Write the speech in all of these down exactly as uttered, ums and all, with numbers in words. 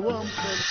عوام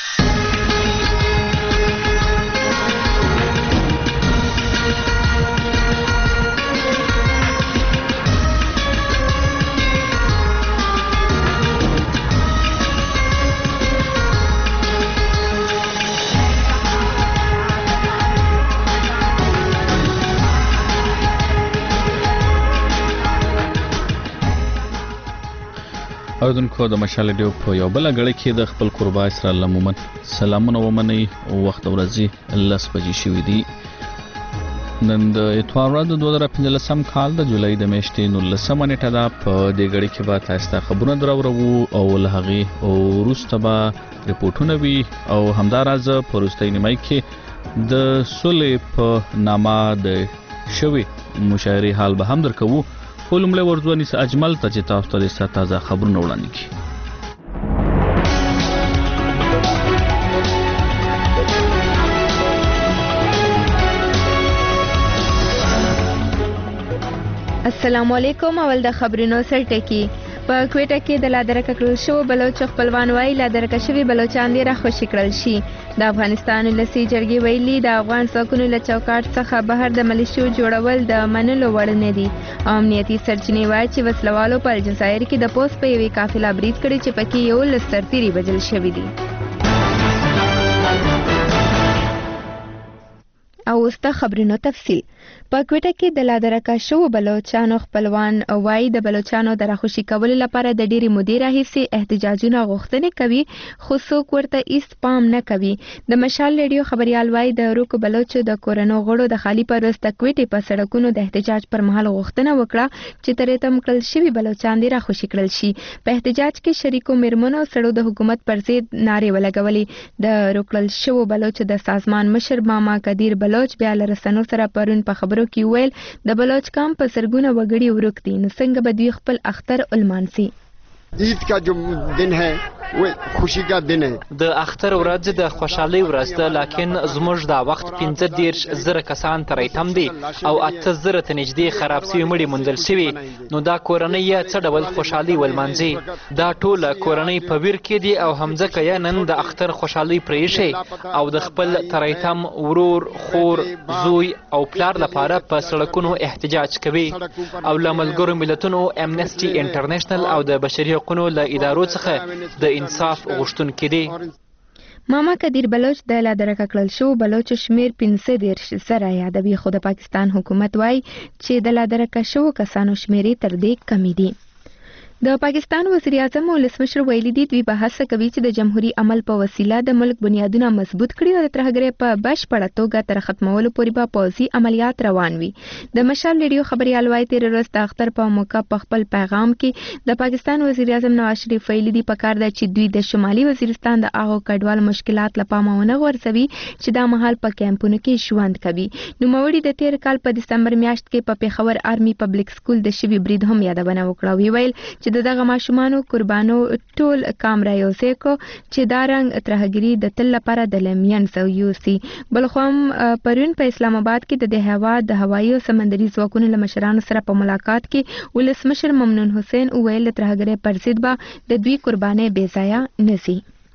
اوردونکو د مشال ډیو په یو بل غړي کې د خپل قربا اسرائیل لمومن سلامونه ومني او وخت ورځي لس بجې شوې دي. نن د اتوار ورځ د دوه زره پنځلسم کال د جولای د میاشتې نولسمه نیټه ده. په دې غړي کې به تاسو ته خبرونه درورو او له هغې او وروسته به رپورټونه وي او همداراز په وروستۍ نیمایي کې د سولې په نامه د شوې مشاعرې حال به هم درکوو. خو لومړی ورځو انیس اجمل ته چې تاسو ته د تازه خبرونه وړاندې کړي. السلام علیکم. اول د خبرونو سرټکی. په کوټه کې د لادرکه کړل شو بلوچ خپلوان وای لادرکه شوی بلوچان دی راخوشي کړل شي. د افغانستان لسی جرګې ویلي د افغان ځواکونو له چوکاټ څخه بهر د ملیشو جوړول د منلو وړ نه دي. امنیتي سرچینې وایي چې وسلوالو په الجزایر کې د پوس په یوې قافله برید کړی چې پکې یو لس سرتیري وژل شوي دي. او اوس د خبرونو تفصیل. په کوټه کې د لادرکه شو بلوچانو خپلوان وای د بلوچانو د راخوشي کولو لپاره د ډېری مودې راهیسې احتجاجونه غوښتنې کوي خو څوک ورته ایست پام نه کوي. د مشال ریډیو خبريال وای د روکو بلوچو د کورونو غړو د خالی پر وسط کوټې په سړکونو د احتجاج پر مهال غوښتنه وکړه چې ترې تم کړل شوی بلوچان دی راخوشي کړل شي. په احتجاج کې شریکو میرمنو سړو د حکومت پر ضد نارې ولګولې. د روکل شو بلوچو د سازمان مشر ماما قدیر بلوچ بیا له رسنیو سره پرون په خبرو کې ویل د بلوچ کام په سرګونه وګړي ورک دي نو څنګه به دوی خپل اختر المانسي. عید کا جو دن ہے وہ خوشی کا دن ہے. د اختر ورځ د خوشحالۍ ورځ ده لکن زموږ دا وخت پنځه دیرش زره کسان ترې تم دي او اته زره ته نږدې خراب سوي مړي موندل شوي نو دا کورنۍ یې څه ډول خوشحالي ولمانځي. دا ټوله کورنۍ په ویر کې دي او همځکه یې نن د اختر خوشحالۍ پرېښي او د خپل ترې تم ورور خور زوی او پلار لپاره په سړکونو احتجاج کوي او له ملګرو ملتونو امنسټي انټرنیشنل او د بشري حقوقو له ادارو څخه د انصاف غوښتونکي دي. ماما قدیر بلوچ د لادرکه کړل شو بلوچ شمیر پنځه دیرش زره یادوي خو د پاکستان حکومت وای چې د لادرکه شو کسانو شمیرې تر دې کمی دي. د پاکستان وزیر اعظم ولسمشر ویلي دي دوی به هڅه کوي چې د جمهوریت عمل په وسیله د ملک بنیادونه مضبوط کړي او د ترهګرۍ په بشپړه توګه تر ختمولو پورې به پوځي عملیات روان وي. د مشال ریډیو خبريال وایي تیر ورځ د اختر په موقع په خپل پیغام کې د پاکستان وزیر اعظم نواز شریف ویلي دي پکار ده چې دوی د شمالي وزیرستان د هغو کډوال مشکلات له پامه ونه غورځوي چې دا مهال په کیمپونو کې ژوند کوي. نوموړي د تیر کال په دسمبر میاشت کې په پیښور آرمي پبلک سکول د شوي برید هم یادونه وکړه. وی ویل چې دغه ماشومانو قربانو ټول کامرا یوځای کو چې دا رنګ ترهګری د تل لپاره د لمین سو یوسي. بل خو هم پرون په اسلام آباد کې د هوا د هوایي او سمندري ځواکونو له مشرانو سره په ملاقات کې ولسمشر ممنون حسین ویل ترهګری پر ضد به د دوی قرباني بې ځایه نشي.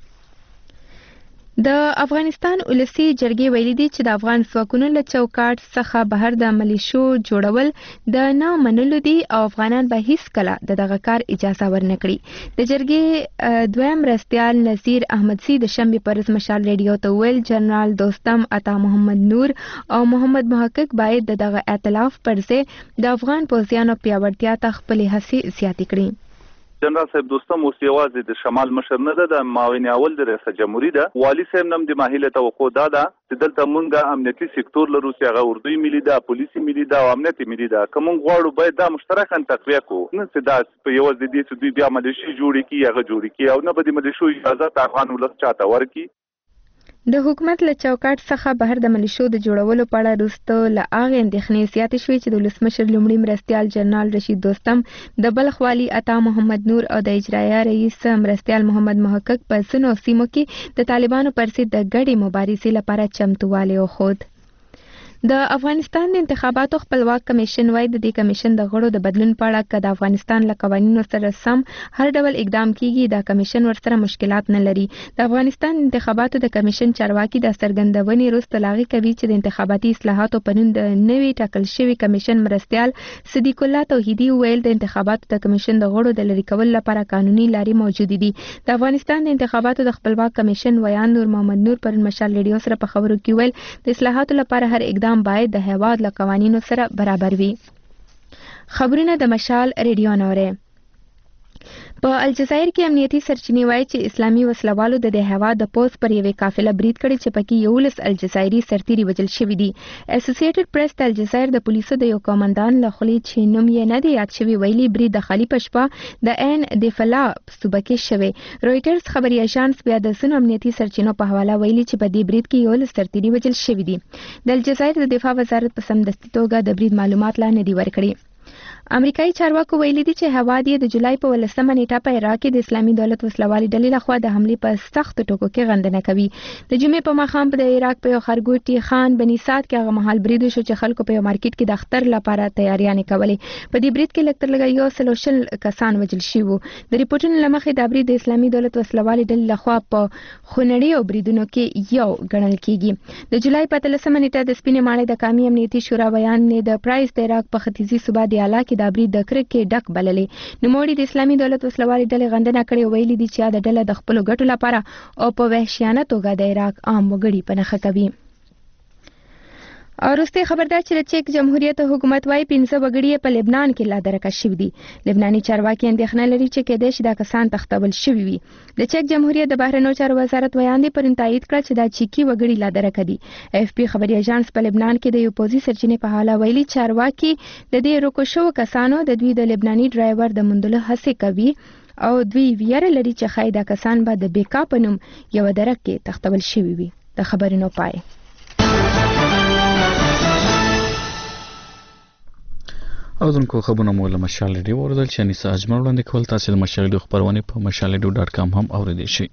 د افغانستان ولسی جرګې ویلي دي چې د افغان ځواکونو له چوکاټ څخه بهر د ملیشو جوړول د نه منلو دي او افغانان به هیڅ کله د دغه کار اجازه ورنکړي. د جرګې دویم مرستیال نذیر احمدزی د شنبې پر ورځ مشال ریډیو ته ویل جنرال دوستم عطا محمد نور او محمد محقق باید دغه ائتلاف پر ځای د افغان پوځیانو پیاوړتیا ته خپلې هڅې زیاتې کړي. جنرال صاحب دوستم اوس یوازې د شمال مشر نه ده د معاون اول د ریاست جمهوریت ده. والي صاحب نم د ماهیله توقع دا ده چې دلته مونږه امنیتي سکتور لرو چې هغه اردوی ملي ده پولیسي ملي ده او امنیتي ملي ده. که مونږ غواړو باید دا مشترکاً تقویه کړو نه چې دا په یوازې دې چې دوی بیا ملیشي جوړې کړي هغه جوړې کړي او نه به د ملیشو اجازه افغان ولس چاته ورکړي. د حکومت له چوکاټ څخه بهر د ملیشو د جوړولو په اړه وروسته له هغې اندېښنې زیاتې شوې چې د ولسمشر لومړي مرستیال جنرال رشید دوستم د بلخ والي عطا محمد نور او د اجرایه رئیس مرستیال محمد محقق په ځینو سیمو کې د طالبانو پر ضد د ګډې مبارزې لپاره چمتووالی وښود. د افغانستان د انتخاباتو خپلواک کمیشن وايي د دې کمیشن د غړو د بدلون په اړه که د افغانستان له قوانینو سره سم هر ډول اقدام کیږي دا کمیشن ورسره مشکلات نه لري. د افغانستان انتخاباتو د کمیشن چارواکي د څرګندونې وروسته لاغي کوي چې د انتخاباتي اصلاحاتو په نوم د نوي ټاکل شوي کمیشن مرستیال صدیق الله توحیدي ویل د انتخاباتو د کمیشن د غړو د لری کولو لپاره قانوني لارې موجود دي. د افغانستان د انتخاباتو د خپلواک کمیشن ویان نور محمد نور پر مشال ریډیو سره په خبرو کې ویل د اصلاحاتو لپاره هر اقدام باید د هیواد له قوانینو سره برابر وي. خبرونه د مشال ریډیو نوره. په الجزایر کې امنیتي سرچینې وایي چې اسلامي وسلوالو د دې هیواد د پوز پر یوې قافله برید کړی چې پکې یولس الجزایري سرتیري وژل شوي دي. اسوسییټډ پریس د الجزایر د پولیسو د یو قومندان له خولې چې نوم یې نه دی یاد شوی ویلي برید د خالی په شپه د عین دفلا صوبه کې شوی. رویټرز خبري اژانس بیا د سن امنیتي سرچینو په حواله ویلي چې په دې برید کې یولس سرتیري وژل شوي دي. د الجزایر د دفاع وزارت په سمدستي توګه د برید معلومات لا نه دي ورکړي. امریکایي چارواکو ویلي دي چې هواد یې د جولای په ولسمه نیټه په عراق کې د اسلامي دولت وسلوالي ډلې لخوا د حملې په سخت ټکو کې غندنه کوي. د جمعې په ماښام په د عراق په یو ښارګوټي خان بني سعد کې هغه مهال برید وشو چې خلکو په یو مارکیټ کې د اختر لپاره تیاریانې کولې. په دې برید کې لږ تر لږه یو سل او شل کسان وژل شوي وو. د ریپورټونو له مخې دا برید د اسلامي دولت وسلوالي ډلې لخوا په خونړیو بریدونو کې یو ګڼل کیږي. د جولای په اتلسمه نیټه د سپینې ماڼۍ د قومي امنیتي شورا بیان نه د پرایس د عراق په ختیځي صوبه دیالا کې دا برید د کرک کې ډک بللې. نوموړي د اسلامي دولت وسلوالي ډلې غندنه کړې ویلي دي چې دا ډله د خپلو ګټو لپاره او په وحشیانه توګه د عراق عام وګړي په نښه کوي. او وروستۍ خبر دا چې د چیک جمهوریت حکومت وايي پنځه وګړي په لبنان کې لا درکه شوي دي. لبناني چارواکي اندېښنه لري چې کېدای شي دا کسان تښتول شوي وي. د چیک جمهوریت د بهرنیو چارو وزارت ویان دی پرون تایید کړ چې دا چیکي وګړي لا درکه دي. اف پی خبري اژانس په لبنان کې د یو پوزي سرچینې په حواله ویلي چارواکي د دې روکو شو کسانو د دوی د لبناني ډرایور د موندلو هڅې کوي او دوی ویره لري چې خایدا کسان به د بیکا په نوم یو درک کې تښتول شوي وي. د خبرونو پای. او دونکو خبرونه مو له مشال ریډیو اوریدل چې انیسا اجمل وړاندې کول. تاسو د مشال ریډیو خبرونه په مشال ریډیو ډاټ کام هم اوریدئ شئ.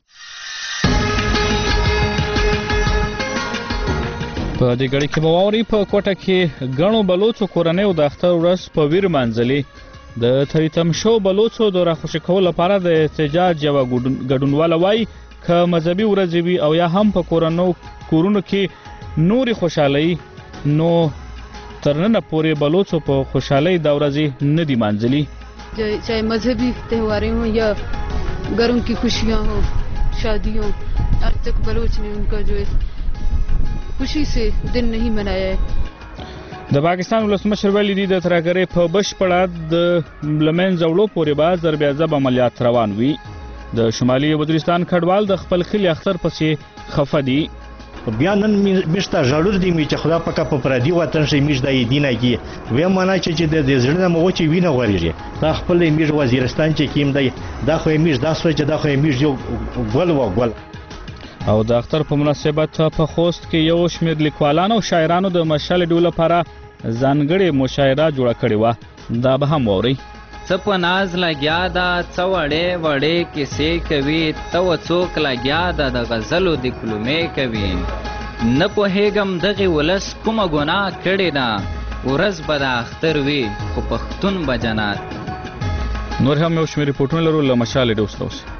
په دې غړي کې بواوري په کوټه کې غنو بلوچو کورنۍ او د اختر ورځ په ویر منځلي د تریتم شو بلوچو د راخوشي کول لپاره د احتجاج یو ګډونواله وای ک مذهبي ورځ وي او یا هم په کورونو کورونو کې نوري خوشحالي نو ترنه پورې بلوچو په خوشحالي د ورځې نه دی منځلي. चाहे मजहबी त्योहारें हों या घरों की खुशियां हों शादी हों अब तक बलोच ने उनका जो है खुशी से दिन नहीं मनाया है. د پاکستان ولسمشر ویلي دي د ترهګرۍ په بشپړه د لمن زولو پورې به ضربېزب عملیات روان وي. د شمالي وزیرستان کډوال د خپل خلی اختر پسې خفه دي. بیا نن میشته ژړور دی می چې خدا پکا په پردي وطن شي میش د دینه کې وې معنا چې د زړه مو چې وینه غوړیږي دا خپل میش وزیرستان چې کیم دی دا خو میش دا سوچ دا خو میش یو ګل و ګل. او د اختر په مناسبت په خوست کې یو شمېر لیکوالانو او شاعرانو د مشال ډول لپاره ځانګړې مشاعره جوړه کړې و. دا به هم ووري. څپ ناز لګیا دا څوړې وړې کیسې کوي تو څوک لګیا دا د غزلو د کلمې کوي نه پوهېږم دغه ولس کومه ګناه کړې ده ورځ به د اختر وي خو پښتون به جنات. نور هم یو شمېر ریپورټونه لرو له مشال ډیو سره.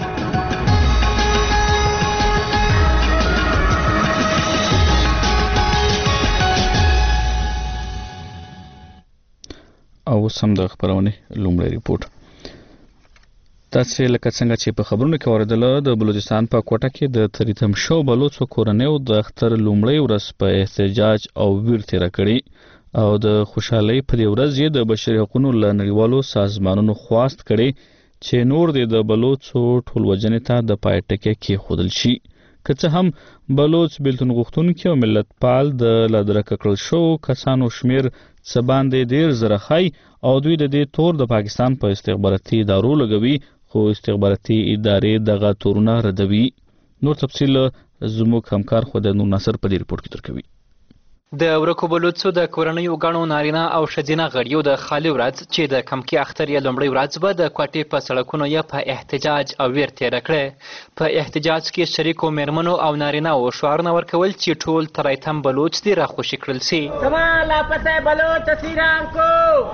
او سم د خبرونه لومړی ریپورت. تاسو لکه څنګه چې په خبرونو کې اوریدل د بلوچستان په کوټه کې د تریتم شو بلوچو کورنۍ د اختر لومړی ورځ په احتجاج او ویر تیر کړي او د خوشحالي په دې ورځ یې د بشري حقوقو لنړیوالو سازمانونو خواست کړي چې نور د بلوچو ټولوجنې ته د پای ټکی کې خودل شي. که څه هم بلوچ بیلتون غوښتونکي او ملت پال د لادرکه کړل شو کسانو شمیر څه باندې ډیر زره خای او دوی د دې تور د پاکستان په استخباراتي ادارو لګوي خو استخباراتي ادارې دغه تورونه ردوي. نور تفصیل زموږ همکار خو د نور ناصر په دې ریپورت کې درکوي. د ورکو بلوڅو د کورنیو ګڼو نارینه او ښځینه غړیو د خالي ورځ چې د کمکي اختر یې لومړۍ ورځ به د کوټې په سړکونو یې په احتجاج او ویر تېره کړه. په احتجاج کې شریکو میرمنو او نارینهو شعارونه ورکول چې ټول تریتم بلوچ دې راخوشي کړل سي. زما لاپته بلوچ سیران کو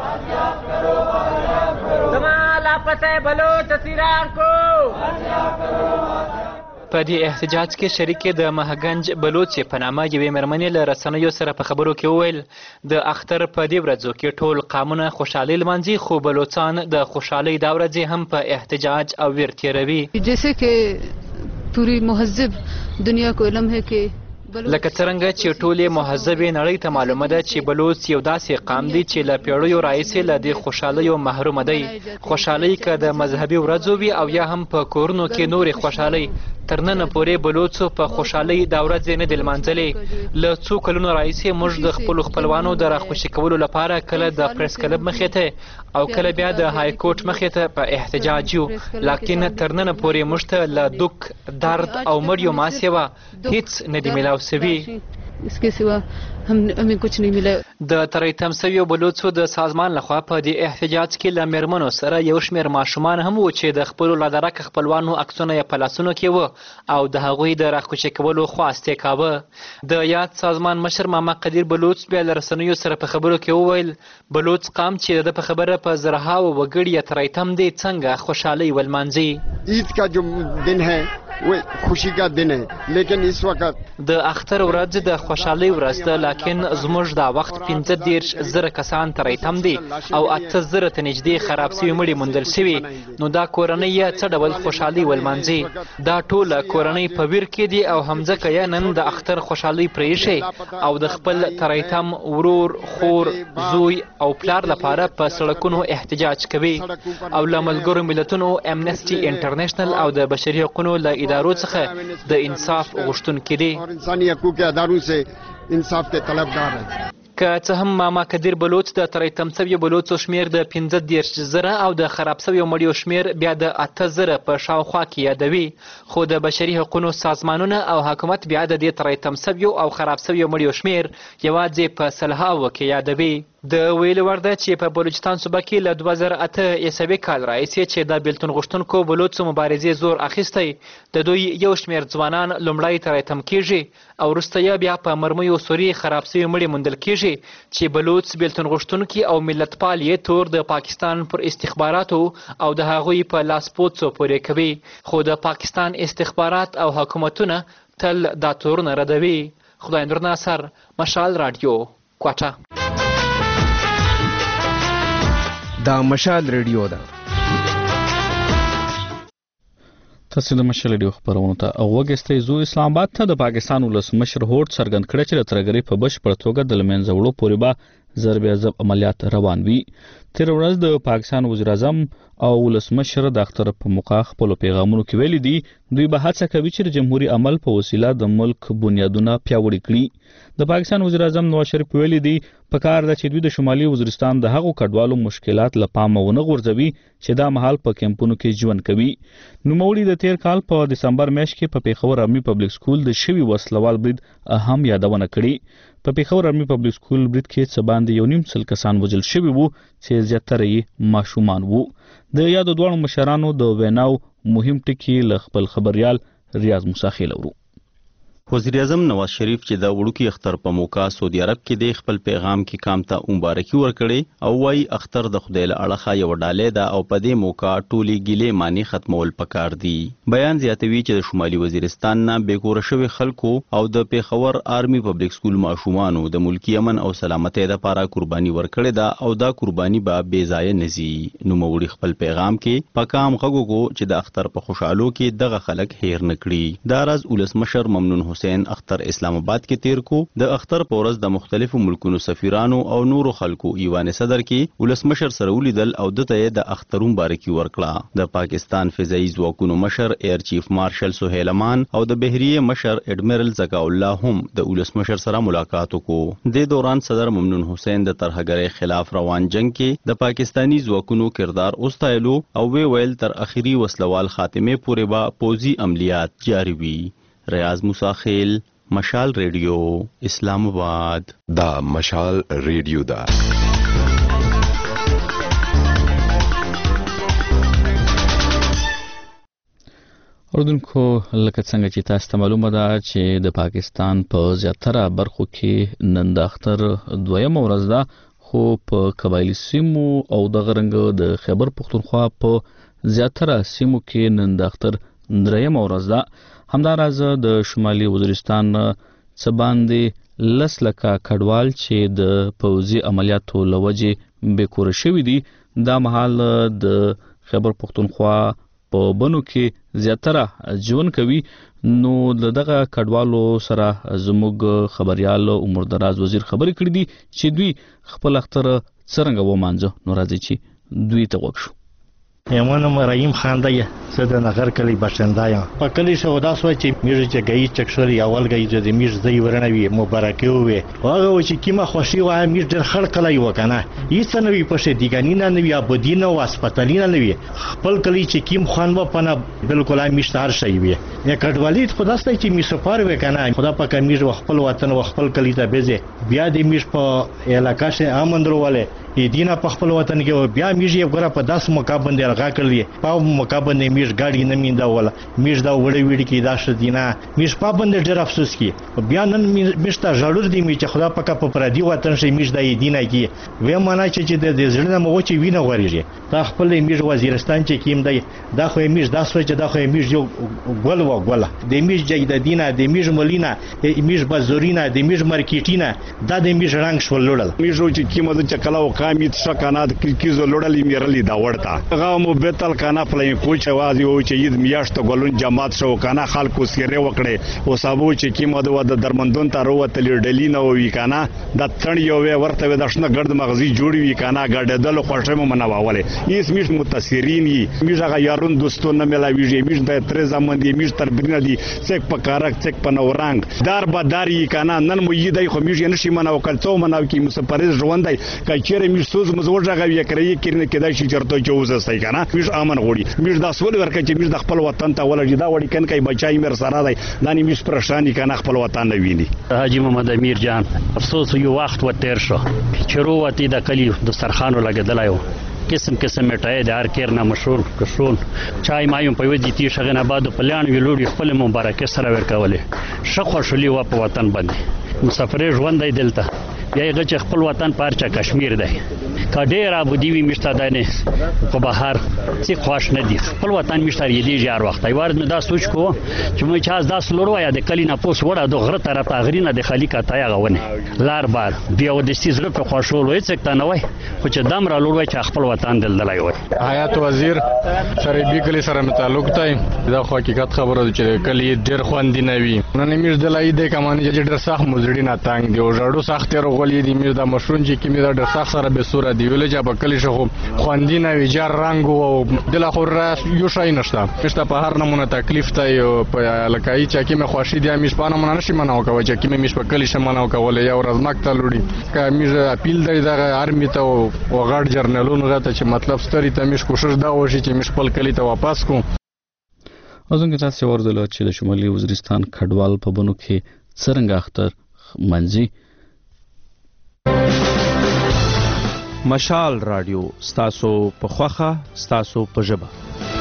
زما لاپته بلوچ سیران کو. په دې احتجاج کې شریکې د مهګنج بلوچ په نامه یوې مېرمنې له رسنیو سره په خبرو کې وویل د اختر په دې ورځو کې ټول قامونه خوشحالي لمانځي خو بلوچان د خوشحالۍ دا ورځې هم په احتجاج او ویر تېروي. جیسے کہ پوری مهذب دنیا کو علم ہے کہ لکه څرنګه چې ټولې مهذبې نړۍ ته معلومه ده چې بلوچ یو داسې قام دی چې له پیړیو راهیسې له دې خوشحالیو محرومه دی. خوشحالۍ که د مذهبي ورځو وي او یا هم په کورونو کې نورې خوشحالۍ تر ننه پورې بلوڅو په خوشحالۍ دا ورځې نه دي لمانځلې. له څو کلونو راهیسې موږ د خپلو خپلوانو د راخوشي کولو لپاره کله د پریس کلب مخې ته او کله بیا د های کورټ مخې ته په احتجاج یو، لاکن تر ننه پورې موږ ته له دوک درد او مړیو ما سیوا هیڅ نه دي میلاو سوي. इसके सिवा हम हमें कुछ नहीं मिला. د تریتم سویو بلوڅو د سازمان لخوا په دې احتجاج کې له میرمنو سره یو شمېر ماشومان هم و چې د خپلو لادرک خپلوانو عکسونه یې په لاسونو کې و او د هغوی د راخوشي کولو خواست یې کاوه. د یاد سازمان مشر ماما قدیر بلوچ بیا له رسنیو سره په خبرو کې وویل بلوچ قام چې د په خبره په زرهاو وګړي یې تریتم دی څنګه خوشحالۍ ولمانځي. عید کا جو دن ہے وہ خوشی کا دن ہے لیکن اس وقت د اختر ورځ د خوشحالۍ ورځ ده لاکن زموږ دا وخت پنځه دېرش زره کسان تریتم دي او اته زره ته نږدې خراب سوي مړي موندل سوي. نو دا کورنۍ یې څه ډول خوشحالي ولمانځي؟ دا ټوله کورنۍ په ویر کې دي او همځکه یې نن د اختر خوشحالۍ پرېښي او د خپل تریتم ورور خور زوی او پلار لپاره په سړکونو احتجاج کوي او له ملګرو ملتونو امنسټي انټرنیشنل او د بشري حقونو له ادارو څخه د انصاف غوښتونکي دي. انساني حقوق ادارو سے انصاف کے طلبگار ہیں. که څه هم ماما قدیر بلوچ د تریتم سویو بلوڅو شمېر د پنځه دېرش زره او د خراب سویو مړیو شمېر بیا د اته زره په شاوخوا کې یادوي، خو د بشري حقونو سازمانونه او حکومت بیا د دې تریتم سویو او خراب سویو مړیو شمېر یوازې په سلهاوو کې یادوي. د ویلو وړ ده چې په بلوچستان صوبه کې له دوه زره اته عیسوي کال راهیسې چې د بېلتون غوښتونکو بلوڅو مبارزې زور اخیستی د دوی یو شمېر ځوانان لومړی تریتم کېږي او وروسته یې بیا په مرمیو سوري خراب سوي مړي موندل کېږي چې بلوڅ بېلتون غوښتونکي او ملتپال یې تور د پاکستان پر استخباراتو او د هغوی په لاسپوڅو پورې کوي. خو د پاکستان استخبارات او حکومتونه تل دا تورونه ردوي. خدای نور ناصر، مشال رادیو، کوټه. دا مشال ریډیو ده. تاسو د مشال ریډیو خبرونه ته اوګستې زو اسلام آباد ته د پاکستان ولسمشر هوټ څرګند کړی چې د ترګری په بشپړ توګه د لمنځه وړو پورې به ضرب عذاب عملیات روان وي. تیر ورځ د پاکستان وزیر اعظم او ولسمشر د اختر په موقع خپل پیغامونو کې ویلي دي دوی به هڅه کوي چې د جمهوریت عمل په وسیله د ملک بنیادونه پیاوړي کړي. د پاکستان وزیر اعظم نواز شریف ویلي دي په کار ده چې دوی د شمالي وزیرستان د هغو کډوالو مشکلات له پامه ونه غورځوي چې دا مهال په کیمپونو کې ژوند کوي. نوموړي د تیر کال په دسمبر میاشت کې په پیښور آرمي پبلک سکول د شوي وسلوال برید هم یادونه کړې. په پیښور آرمي پبلک سکول برید کې څه باندې یو نیم سل کسان وژل شوي وو چې زیاتره یې ماشومان وو. د یادو دواړو مشرانو د ویناو مهم ټکي له خپل خبریال ریاض موسی خیل اورو. وزیر اعظم نواز شریف چې د وړوکی اختر په موقع سعودي عرب کې د خپل پیغام کې کام ته مبارکي ورکړي او وايي اختر د خدای له اړخه یو ډالې ده او په دې موقع ټولي ګیلې معنی ختمول پکار دي. بیان زیاتوي چې د شمالي وزیرستان نه بیکوره شوی خلکو او د پیښور آرمي پبلک سکول ماشومانو د ملکی امن او سلامتۍ لپاره قرباني ورکړې ده او دا قرباني به بې ځایه نزي. نوموړي خپل پیغام کې پکام غوګو چې د اختر په خوشحالو کې دغه خلک هیر نکړي. دا راز ولسمشر ممنون حسین اختر اسلام آباد کې تیر کو. د اختر په ورځ د مختلفو ملکونو سفیرانو او نورو خلکو ایوان صدر کې ولسمشر سره ولیدل او دته د اختر مبارکي ورکړه. د پاکستان فضائي ځواکونو مشر ایر چیف مارشل سهیل امان او د بحریه مشر اډمیرل زکا الله هم د ولسمشر سره ملاقات وکړو. د دوران صدر ممنون حسین د ترهګرۍ خلاف روان جنگ کې د پاکستانی ځواکونو کردار اوستایلو او وی ویل تر اخیری وسلوال خاتمه پورې با پوزي عملیات جاری وي. ریاض موسی خیل، مشال ریډیو اسلام آباد. دا مشال ریډیو دا اردوونکو لکه څنګه چې تاسو ته معلومه ده چې د پاکستان په زیاتره برخو کې نن د اختر دویمه ورځ ده، خو په قبایلی سیمو او د غرنګ د خیبر پختونخوا په زیاتره سیمو کې نن د اختر دریمه ورځ ده. همداراز د شمالي وزیرستان څخه باندې لس لکه کډوال چې د پوځي عملیاتو له وجې بېکوره شوي دي دا مهال د خیبر پختونخوا په بنو کې زیاتره ژوند کوي. نو دغه کډوالو سره زموږ خبريال عمر دراز وزیر خبرې کړې دي چې دوی خپل اختر څنګه ومانځه. نو راځي چې دوی ته وښو. یمنم رحیم خان دی زه د نغر کلی باشنده یم. په کلی شو داس وای چې میږي چې گئی چکشوري اول گئی چې میږي زی ورنوي مبارکي وي هغه و چې کیما خوشي وای میږي ډېر خړ کلی وکنه هیڅ نه وي پښه دیګانی نه نوي ابدین او هسپتالي نه نوي خپل کلی چې کیم خان و پنه بالکل میشتار شي وي یا کډوالید خدا ستای چې می سفر وکنه خدا پاک میږي خپل وطن او خپل کلی ته بيزه بیا د میش په علاقې شه امندرواله دینه په خپل وطن کې بیا میږي غره په داس مقابل دی لغا کړی په مقابل نه میږي ګاډي نه میندا ولا میږي دا وړي وړي کې داش دینه میږي په باندې ډېر افسوس کی بیا نن میشته ژړور دی می چې خدا پاک په پردي وطن شي میږي د دینه کې و معنا چې د زړه مو چې وینه غوړيږي دا خپل میږي وزیرستان چې کیم دی دا خو میږي دا سوچ دا خو میږي یو ګول و ګول د میږي د دینه د میږي ملینا میږي بازورینا د میږي مارکیټینا دا د میږي رنگ شول لړل میږي چې کیمه د چکلا او قامت شکانه د کیزو لړلې میرلې دا ورته هغه مو بیتل کانا پلې کوچ وازي او چې ید میاشت ګلون جماعت شو کانا خلکو سیره وکړي او صاحب چې کیمه د درمندون ته وروته لړلې نه وی کانا د تڼ یو ورته د شنه ګرد مغزي جوړی وی کانا ګډدل خوښه مو منواوله هیڅ میش متاثرین یي میژه یارون دوستونه ملاویږي میش د تر زمان دی میش تر برینه دی څک په کارک څک په نورنګ دار بداري کانا نن مو یی خو میش نشي مناو کلڅو مناو کی مسپرز ژوندای کچېره میش سوز مزور راغوي کړی کړي کېدای شي چرته چوزه سای کنه میش امن غوړي میش د سول ورکه چې میش د خپل وطن ته ولګي دا وړي کن کای بچای مر سره دی دانی میش پرشانی کنه خپل وطن نه ویني. حاجی محمد امیر جان افسوس یو وخت و تیر شو چرو وتی د کلی د سرخانو لګدلایو قسم قسم میټای د هر کیر نه مشهور کشون چای مایم په ودی تی شغن آباد په لان ویلوړي خپل مبارکه سره ورکولې شخو شلی و په وطن باندې مسافر ژوند دی دلته یا غچ خپل وطن پارچا کشمیر دی کډیر ابو دیوی مشتادانه په بهر څه خوښ نه دي خپل وطن مشتار یدي جار وخت ایوار مې دا سوچ کو چې مې چاز داس لورو یا د کلی نه پوس وړه د غره طرف غرینه د خلیق اتایا غونه لار بار بیا و د سیز په خوشول وې څه تا نه وای خو چې دم را لورو چې خپل وطن دلدلای وای. حیات وزیر سره بي کلی سره تعلق تای دا خو حقیقت خبره ده چې کلی ډیر خوندې نه وي نن مې دلای د کمانې چې ډیر سخت مزړی نه تانګ دی او ژړو سخت رغولې دي مې دا مشرون چې کې مې دا سخت سره به صورت دی ویل چې په کلی شو خوندې نه وي جار رنگ او دل خو را یو شای نشته مشته په هر نمونه تکلیف ته په لکای چې کې مې خوشی دی مې په نمونه نشي مناو کوي چې کې مې په کلی شم مناو کول یا ورځ مکته لوري که مې اپیل دی دا ارمی ته او غړ جرنالونو غته چې مطلب ستوري ته مې کوشش دا وشي چې مې خپل کلی ته واپس کوم. ازونګه تاسو ورزله چې د شمالي وزیرستان کډوال په بنو کې څنګه اختر منځي. مشال رادیو ستاسو په خوخه ستاسو په ژبه.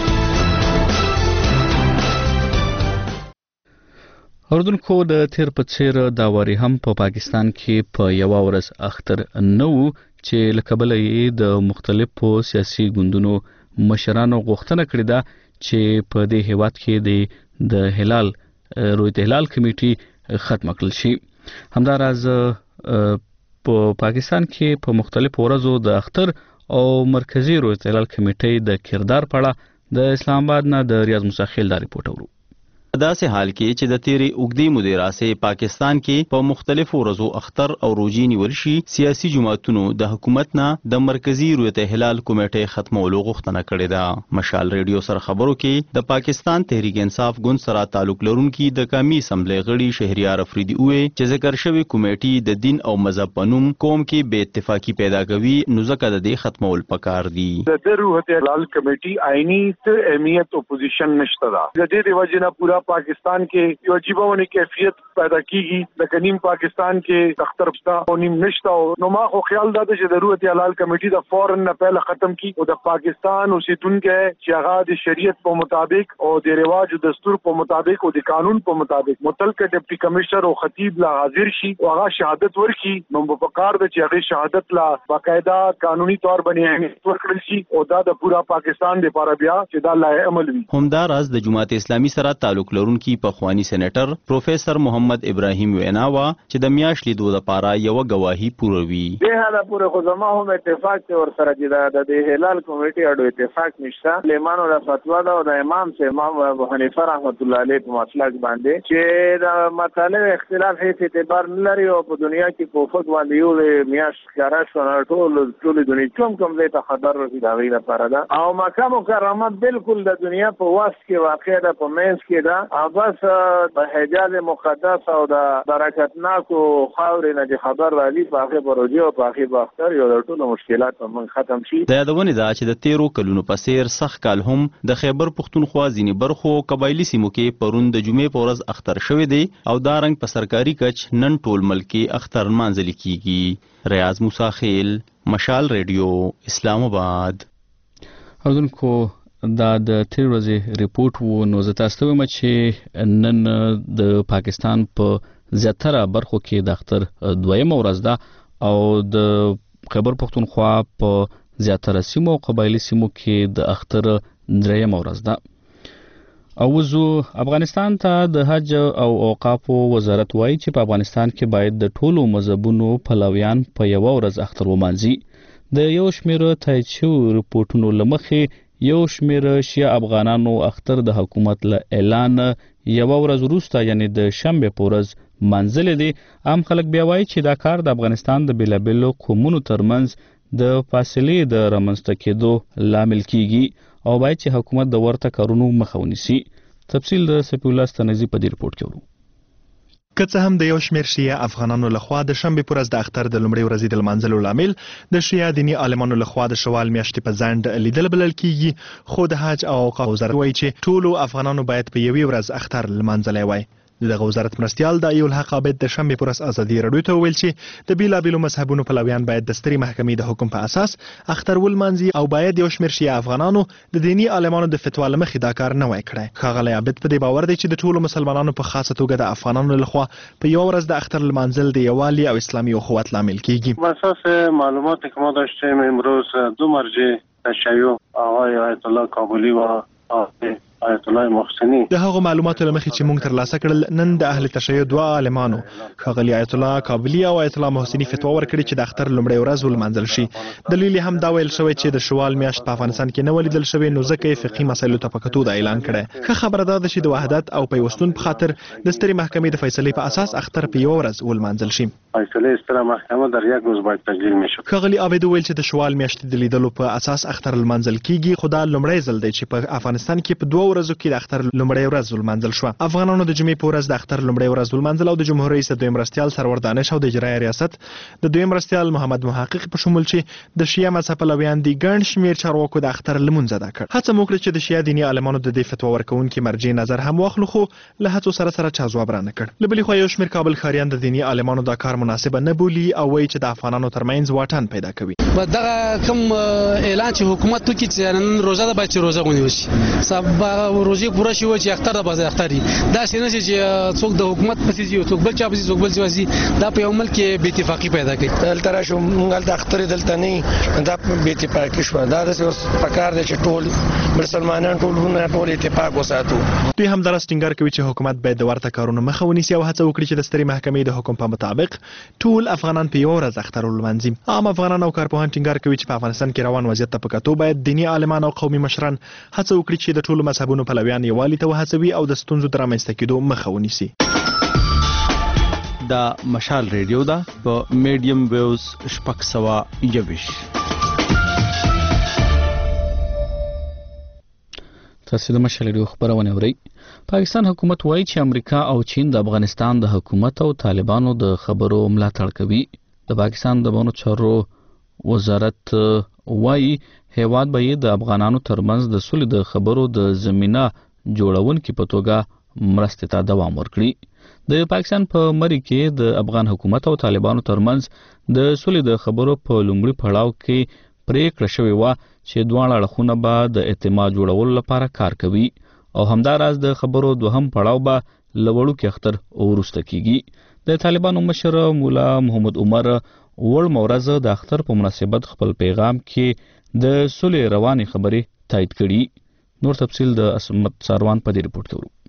اردوونکو د تیر په څیر دا وری هم په پا پاکستان کې په یو ورځ اختر نه وو چې لکبلې د مختلفو سیاسي ګوندونو مشرانو غوښتنه کړې ده چې په دې هیواد کې د هلال رویت هلال کمیټي ختم کړل شي. همداراز په پاکستان کې په مختلفو ورځو د اختر او مرکزی رویت هلال کمیټي د کردار په اړه د اسلام آباد نه د ریاض مساخیل دا ریپورت ورو. داسې حال کې چې د تیری اوګدي مدیراسه پاکستان کې په مختلفو ورځو اختر او روزي نیول شي سیاسي جماعتونو د حکومت نه د مرکزی رویت هلال کمیټې ختمولو غوښتنه کړې ده. مشال ریډیو سره خبرو کې د پاکستان تحریک انصاف ګوند سره تعلق لرونکي د قومي اسمبلی غړي شهریار افریدي وې چې ذکر شوی کمیټې د دین او مذهب په نوم قوم کې بې اتفاقی پیدا کوي نو ځکه د دې ختمول پکار دي. د رویت هلال کمیټې آئینی ته اهمیت اپوزیشن نشته ده د دې د وجې نه پورا پاکستان کې یو عجیبه ونی کیفیت پیدا کیږي د نیم پاکستان کې اختر پستا او نیم نشتا. نو ما خو خیال دا چې ضرورت حلال کمیټي د فورن نه پهله ختم کی او د پاکستان اوسیدونکو چې هغه د شریعت په مطابق او د رواج او دستور په مطابق او د قانون په مطابق متعلقه ډیپټي کمشنر او خطیب لا حاضر شي او هغه شهادت ورکړي. نو په کار د چې هغه شهادت لا باقاعده قانوني تور باندې اهمیت ورکړل شي او دا د پورا پاکستان لپاره بیا چې دا لای عمل وي. همداراز د جماعت اسلامي سره تعلق لرونکي پخوانی سېنیټر پروفیسور محمد ابراهیم ویناوا چې د میاشت لیدو لپاره یو گواهی پوروي. د هغه پوره خو زما هم اتفاق ته ور سره چې د هلال کمیټي اډو اتفاق نشته. لیمانو د فتوا دا د امام سه امام ابو حنیفه رحمت الله علیه په مسلک باندې چې د مطالب اختلاف هیڅ اعتبار نه لري او په دنیا کې په فوت باندې یو میاشت کارا شو ټول ټول دنیا کوم کوم دې ته خبر ورسید دا ویله لپاره دا او مکه مکرمه بالکل د دنیا په واسط کې واقع ده په مینس کې ده او بس د حجاز مقدس او د برکتناکو خاورې نه خبر راځي په هغه پروژه او په هغه باختر یو ټول مشکلات من ختم شي. د یادونه ده چې د تیرو کلونو په سیر سخت کال هم د خیبر پختونخوا ځینې برخو قبایلی سیمو کې پرون د جمعې په ورځ اختر شوی دی او دا رنګ په سرکاري کچ نن ټول ملک کې اختر مانځل کیږي. ریاض موسی خیل، مشال ریډیو، اسلام آباد. اردوونکو دا د تیر ورځې ریپورت وو. نو زه تاسو ته وایم چې نن د پاکستان په زیاتره برخو کې د اختر دویمه ورځ ده او د خیبر پختونخوا په زیاتره سیمو او قبایلی سیمو کې د اختر دریمه ورځ ده. او وزو افغانستان ته د حج او اوقافو وزارت وایي چې په افغانستان کې باید د ټولو مذهبونو پلویان په یو ورځ اختر ومانځي. د یو شمېر تایید شویو ریپورټونو له مخې یو شمېر شیعه افغانانو اختر د حکومت له اعلان یو ورځ وروسته یعنی د شنبې په ورځ منځلې دي. عام خلک بیا وایي چې دا کار د افغانستان د بیلابیلو قومونو ترمنځ د فاصلې د رامنځته کېدو لامل کیږي او باید چې حکومت د ورته کارونو مخه ونیسي. تفصیل د سپی الله ستنزي په دې ریپورت کې ورو. که څه هم د یو شمېر شیعه افغانانو لخوا د شنبې پر ورځ د اختر د لومړۍ ورځې د لمانځلو لامل د شیعه دیني عالمانو لخوا د شوال میاشتې په ځنډ لیدل بلل کیږي، خو د حج او اوقاف وزارت وایي چې ټولو افغانانو باید په یوې ورځ اختر لمانځلی وای. دغه وزارت مرستیال د ایول حق عابد د شنبې پر ورځ ازادي راډیو ته وویل چې د بیلابیلو مذهبونو پلویان باید د سترې محکمې د حکم په اساس اختر ولمانځي او باید یو شمېر شیعه افغانانو د دیني عالمانو د فتوا له مخې دا کار نه وای کړی. ښاغلی عابد په دې باور دی چې د ټولو مسلمانانو په خاصه توګه د افغانانو لخوا په یو ورځ د اختر لمانځل د یووالي او اسلامي اخوت لامل کیږي. بر اساس معلوماتی که ما داشتیم امروز دو مرجع تشیع آقای آیت الله کابلی و آقای آیت الله محسنی د هغو معلوماتو له مخې چې موږ ترلاسه کړل نن د اهل تشیع دوه عالمانو ښاغلي آیت الله کابلی او آیت الله محسنی فتوا ورکړي چې د اختر لومړۍ ورځ ولمانځل شي. دلیل هم دا ویل شوی چې د شوال میاشت په افغانستان کې نه ولیدل شوی نو ځکه یې فقهي مسایلو ته په کتو دا اعلان کړی. ښه خبره دا ده چې د وحدت او پیوستون په خاطر د سترې محکمې د فیصلې په اساس اختر په یوه ورځ ولمانځل شي. فیصله ستره محکمه در یک روز باید تجلیل میشه. ښاغلي عابد ویل چې د شوال میاشتې د لیدلو په اساس اختر لمانځل کیږي، خو دا لومړی ځل دی چې په افغانستان کې په دوه ورځو کې د اختر لومړۍ ورځ ولمانځل شوه. افغانانو د جمعې په ورځ د اختر لومړۍ ورځ ولمانځل او د جمهور رئیس دویم مرستیال سرور دانش او د اجرایه ریاست د دویم مرستیال محمد محقق په شمول چې د شیعه مذهب پلویان دي ګڼ شمېر چارواکو د اختر لمونځ ادا کړ. هڅه مو وکړه چې د شیعه دیني عالمانو د دې فتوا ورکوونکي مرجع نظر هم واخلو، خو له هڅو سره سره چا ځواب رانه کړ. له بلې خوا یو شمېر کابل ښاریان د دیني عالمانو دا کار مناسبه نه بولي او وایي چې د افغانانو ترمنځ واټن پیدا کوي. دغه کوم اعلان چې حکومت وکړي چې نن روزه ده باید چې روزه ونیول شي، سبا روزي پوره شي چې اختر ده باید اختر دي. دا څه نه چې څوک د حکومت پسې ځي څوک بل چا پسې څوک بل ځي، دا په یو ملک کې بې اتفاقي پیدا کوي. دلته راشو موږ د اختر دلته نه دا بې اتفاقي شو. دا د پکار دی چې ټول مسلمانان ټول ټول اتفاق وساتو. دوی هم درس ټینګار کوي چې حکومت باید د ورته کارونو مخه ونیسي او هڅه وکړي چې د سترې محکمې د حکم په مطابق ټول افغانان په یو ورځ اختر ولمانځي. عام افغانان او کارپوهان ټینګار کوي چې په افغانستان کې روان وضعیت ته په کتو باید دیني عالمان او قومي مشران هڅه وکړي چې د ټولو مذهبونو پلویان یووالي ته وهڅوي او د ستونزو د رامنځته کېدو مخه ونیسي. دا مشال ریډیو ده په میډیم ویوز شپږ سوه یوویشت. تاسو د مشال ریډیو خبرونه اورئ. پاکستان حکومت وایي چې امریکا او چین د افغانستان د حکومت او طالبانو د خبرو ملاتړ کوي. د پاکستان د بانو چارو وزارت وایي هیواد به د افغانانو ترمنځ د سولې د خبرو د زمينه جوړونکو په توګه مرستې ته دوام ورکړي. د پاکستان په مری کې د افغان حکومت او طالبانو ترمنځ د سولې د خبرو په لومړي پړاو کې پریکړه شوې وه چې دواړه اړخونه به د اعتماد جوړولو لپاره کار کوي او همداراز د خبرو دوهم پړاو به له وړوکي اختر وروسته کیږي. د طالبانو مشر مولا محمد عمر وړ مورزه د اختر په مناسبت خپل پیغام کې د سولې روانې خبرې تایید کړي. نور تفصیل د اسمت ساروان په دې ریپورت کې ورو.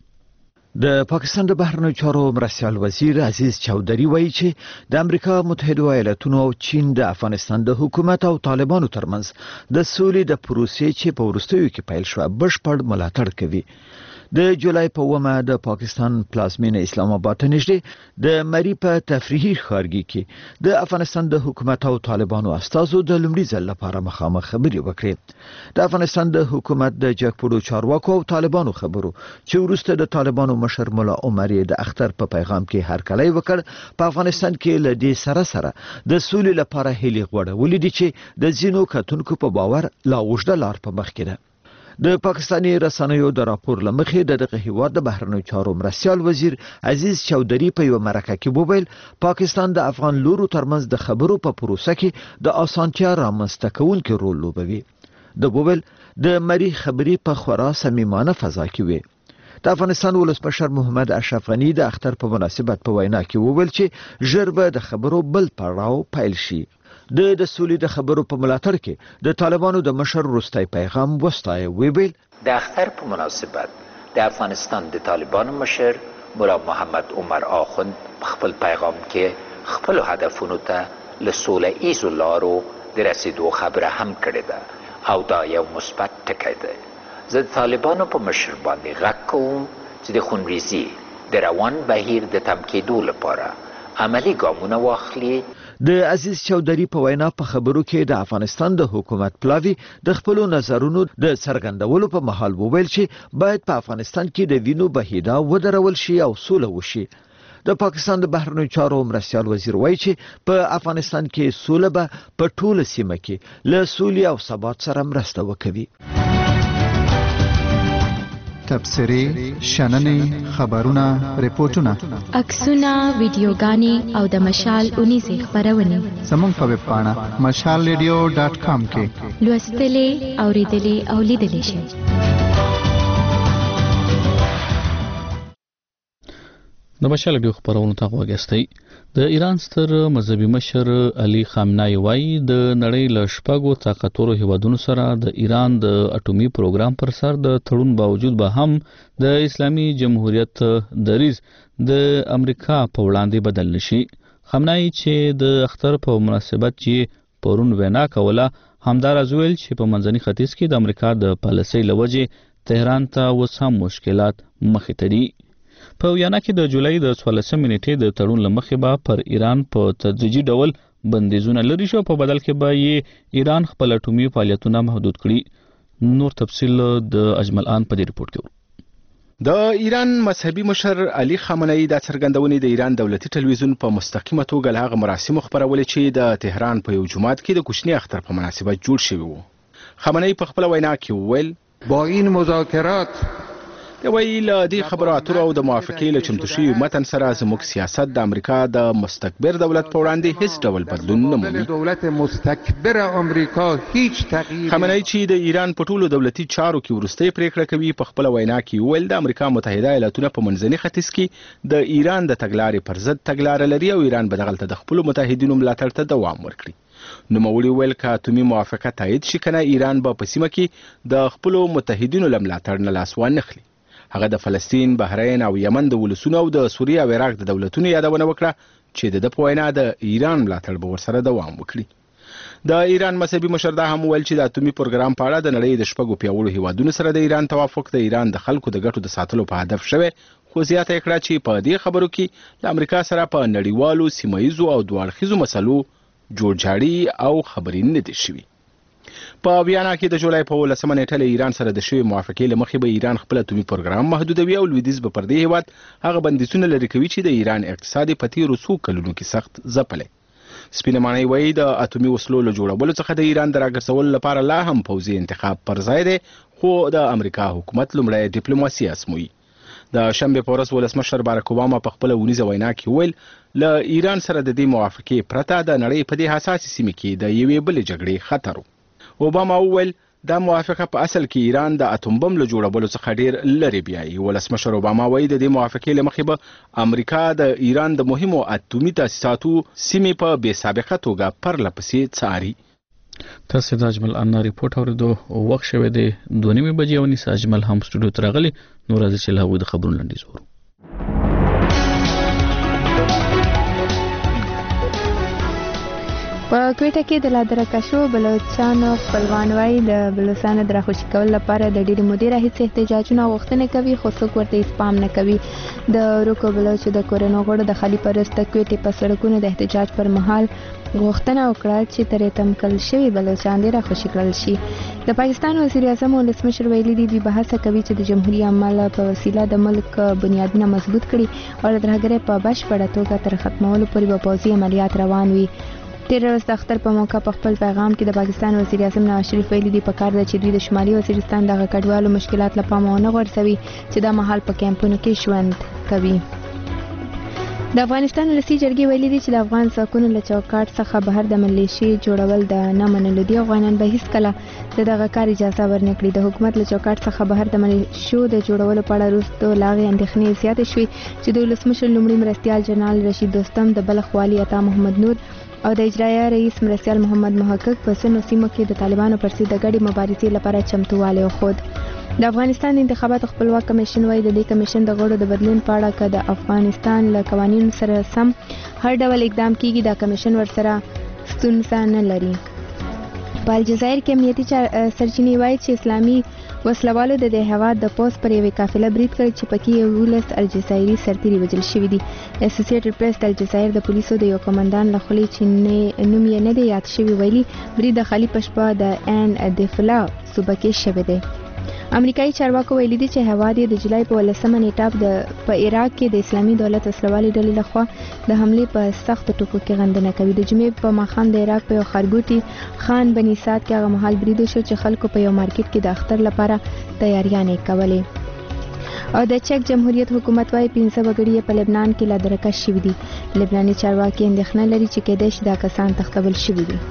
د پاکستان د بهرنیو چارو مرستیال وزیر عزیز چودري وایي چې د امریکا متحده ایالاتونو او چین د افغانستان د حکومت او طالبانو ترمنځ د سولې د پروسې چې په وروستیو کې پیل شوه بشپړ ملاتړ کوي. د جولای په اومه د پاکستان پلازمینه اسلام آباد ته نږدې د مری په تفریحي ښارګي کې د افغانستان د حکومت او طالبانو استازو د لومړي ځل لپاره مخامخ خبرې وکړې. د افغانستان د حکومت د جګپوړو چارواکو او طالبانو خبرو چې وروسته د طالبانو مشر مولا عمر د اختر په پیغام کې هرکلی وکړ په افغانستان کې له دې سره سره د سولې لپاره هلې غوړولې دي چې د ځینو کتونکو په باور لا اوږده لار په مخ کې ده. د پاکستاني رسنیو د راپور لمخې د دغه هیواد د بهرنیو چارو مرستیال وزیر عزیز چودري په یو مرکه کې وویل پاکستان د افغان لورو ترمنځ د خبرو په پروسه کې د اسانتیا رامنځته کوونکي رول لوبوي. د وویل د مری خبرې په خورا صمیمانه فضا کې وي. د افغانستان ولسمشر محمد اشرف غنی د اختر په مناسبت په وینا کې وویل چې ژر به د خبرو بل پړاو پیل شي. د د سولې د خبرو په ملاتړ کې د طالبانو د مشر وروستی پیغام وستایه ویل د اختر په مناسبت د افغانستان د طالبانو مشر مولا محمد عمر آخوند په خپل پیغام کې خپل هدفونو ته له سوله ایزو لارو د رسیدو خبره هم کړې ده او دا یو مثبت ټکی دی. زه د طالبانو په مشر باندې غږ کوم چې د خونریزي د روان بهیر د تم کېدو لپاره عملی ګامونه واخلي. د عزیز چودري په وینا په خبرو کې د افغانستان د حکومت پلاوی د خپل نظرونو د څرګندولو په محل وویل چې باید په افغانستان کې د وینو بهیدا ودرول شي او سوله وشي. د پاکستان د بهرنیو چارو مرستیال وزیر وایي چې په افغانستان کې سوله به په ټوله سیمه کې له سولې او ثبات سره مرسته وکوي. تبصرې، شننې، خبرونه، ریپورتونه، عکسونه، ویډیوګانې او د مشال اونیزې خپرونې زموږ په ویب پاڼه مشال ریډیو ډاټ کام کې لوستلې، اوریدلې او لیدلې شئ. د مشال ریډیو خبرونو ته وګورئ. د ایران ستر مذهبي مشر علي خامنه‌ای وایي د نړۍ له شپږو طاقتورو هیوادونو سره د ایران د اټومي پروګرام پر سر د تړون باوجود به هم د اسلامي جمهوریت دریځ د امریکا په وړاندې بدل نشي. خامنه‌ای چې د اختر په مناسبت چې پرون وینا کوله همداراز ویل چې په منځني ختیځ کې د امریکا د پالیسۍ له وجې تهران ته اوس هم مشکلات مخې ته دي. په ویانا کې د جولای د څوارلسمې نیټې د تړون له مخې به پر ایران په تدریجي ډول بندیزونه لري شو، په بدل کې به یې ایران خپل اټومي فعالیتونه محدود کړي. نور تفصیل د اجمل آن په دې ریپورت کې. د ایران مذهبي مشر علي خامنه‌ای د څرګندونې د ایران دولتي ټلویزیون په مستقیمه توګه له هغه مراسمو خبرولې چې د تهران په یو جومات کې د کوچني اختر په مناسبت جوړ شوی وو. خامنه‌ای په خپل وینا کې وویل با این مذاکرات د ویل د خبرو اترو او د موافقې له چمتو شوي متن سره زموږ سیاست د امریکا د مستکبر دولت په وړاندې هیڅ ډول بدلون نه مومي. دولت مستکبر امریکا هیڅ تغییر. خامنه‌ای چې د ایران په ټولو دولتي چارو کې وروستۍ پریکړه کوي په خپل وینا کې ویل د امریکا متحده ایالاتونو په منځني ختیځ کې د ایران د تګلارې پر ضد تګلاره لري او ایران به دغلته د خپل متحدینو ملاتړ ته دوام ورکړي. نوموړي ویل که اتومي موافقه تایید شي کنه ایران به په سیمه کې د خپل متحدینو ملاتړ نه لاس وانخلي. هغه د فلسطین، بحرین او یمن د ولسونو او د سوریه او عراق د دولتونو یادونه وکړه چې د په وینا د ایران ملاتړ به ورسره دوام وکړي. د ایران مذهبي مشر دا هم ویل چې د اتومي پروګرام په اړه د نړۍ د شپږو پیاوړو هیوادونو سره د ایران توافق د ایران د خلکو د ګټو د ساتلو په هدف شوی، خو زیاته کړه چې په دې خبرو کې د امریکا سره په نړیوالو سیمایي او دواړخیزو مسلو جوړجاړي او خبرې نه دي شوي. په ویانا کې د جولای په ولسمه نیټه له ایران سره د شوی موافقې له مخې به ایران خپل اټومي پروګرام محدودوي او لویدیځ به پر دې هیواد هغه بندیزونه لرې کوي چې د ایران اقتصادي په تیرو څو کلونو کې سخت ځپلی. سپینه ماڼۍ وایي د اټومي وسلو له جوړولو څخه د ایران د راګرځولو لپاره لا هم پوځي انتخاب پر ځای دی، خو د امریکا حکومت لومړی ډیپلوماسي ازموي. د شنبه په ورځ ولسمشر باراک اوباما په خپل ونیزه وینا کې ویل له ایران سره د دې موافقې پرته د نړۍ په دې حساسې سیمه کې د یوې بلې جګړې خطر و. اوباما وویل دا موافقه په اصل کې ایران د اتوم بم له جوړولو څخه ډیر لرې بیایي. ولسمشر اوباما وایي د دې موافقې له مخې به امریکا د ایران د مهمو اتومي تاسیساتو سیمې په بې سابقه توګه پرله پسې څاري. تاسو د اجمل انا ریپورت اوریدو وخت شوه د دوه نیمې بجې ونی اجمل هم سټوډیو ته راغلی. نو راځي چې له هغوی د خبرونو لنډیز وورو. په کوټه کې د لادرکه شو بلوچستان خپلوان وايي د بلوچستان د راخوشي کول لپاره د ډېری مودې راهیسې احتجاجونه غوښتنه کوي خو څوک ورته سپام نه کوي. د روکو بلوچ د کورونو غړو د خالي پرست کوټې په سړکونو د احتجاج پر مهال غوښتنه وکړه چې ترې تمکل شوي بلوچستان د راخوشي کړل شي. د پاکستان وزیر اعظم ولسمشر ویلي دي دوی بحث کوي چې د جمهوریت عمل په وسیله د ملک بنیادونه مضبوط کړي او د ترهګرۍ په بشپړه توګه تر ختمولو پورې به پوځي عملیات روان وي. تیر ورځ د اختر په موقع په خپل پیغام کې د پاکستان وزیر اعظم نواز شریف ویلي دي پکار ده چې دوی د شمالي وزیرستان دغه کډوالو مشکلات له پامه ونه غورځوي چې دا مهال په کیمپونو کې ژوند کوي. د افغانستان ولسي جرګې ویلي دي چې د افغان ځواکونو له چوکاټ څخه بهر د ملیشي جوړول د نه منلو دي. افغانان به هیڅکله د دغه کار اجازه ورنکړي. د حکومت له چوکاټ څخه بهر د ملیشو د جوړولو په اړه وروسته له هغې اندېښنې زیاتې شوې چې د ولسمشر لومړي مرستیال جنرال رشید دوستم د بلخ والي عطا محمد نور او د اجرایه رئیس مرستیال محمد محقق په ځینو سیمو کې د طالبانو پر ضد د ګډې مبارزې لپاره چمتووالی وښود. د افغانستان د انتخاباتو خپلواک کمیشن وايي د دې کمیشن د غړو د بدلون په اړه که د افغانستان له قوانینو سره سم هر ډول اقدام کیږي دا کمیشن ورسره ستونزه نه لري. په الجزایر کې امنیتي سرچینې وایي چې اسلامي وسلوالو د دې هیواد د پوځ پر یوې قافله برید کړی چې پکې یولس الجزایري سرتیري وژل شوي دي. اسوسییټډ پریس د الجزایر د پولیسو د یو قمندان له خولې چې نوم یې نه دی یاد شوی ویلي برید د خالي په شپه د ان دفلا صوبه کې شوی دی. امریکایي چارواکو ویلي دي چې هیواد یې د جولای په ولسمه نیټه د په عراق کې د اسلامي دولت وسلوالې ډلې لخوا د حملې په سختو ټکو کې غندنه کوي. د جمعې په ماښام د عراق په یو ښارګوټي خان بني سعد کې هغه مهال برید وشو چې خلکو په یو مارکیټ کې د اختر لپاره تیاریانې کولې. او د چک جمهوریت حکومت وايي پنځه وګړي په لبنان کې لادرکه شوي دي. لبناني چارواکي اندېښنه لري چې کېدای شي دا کسان تښتول شوي دي.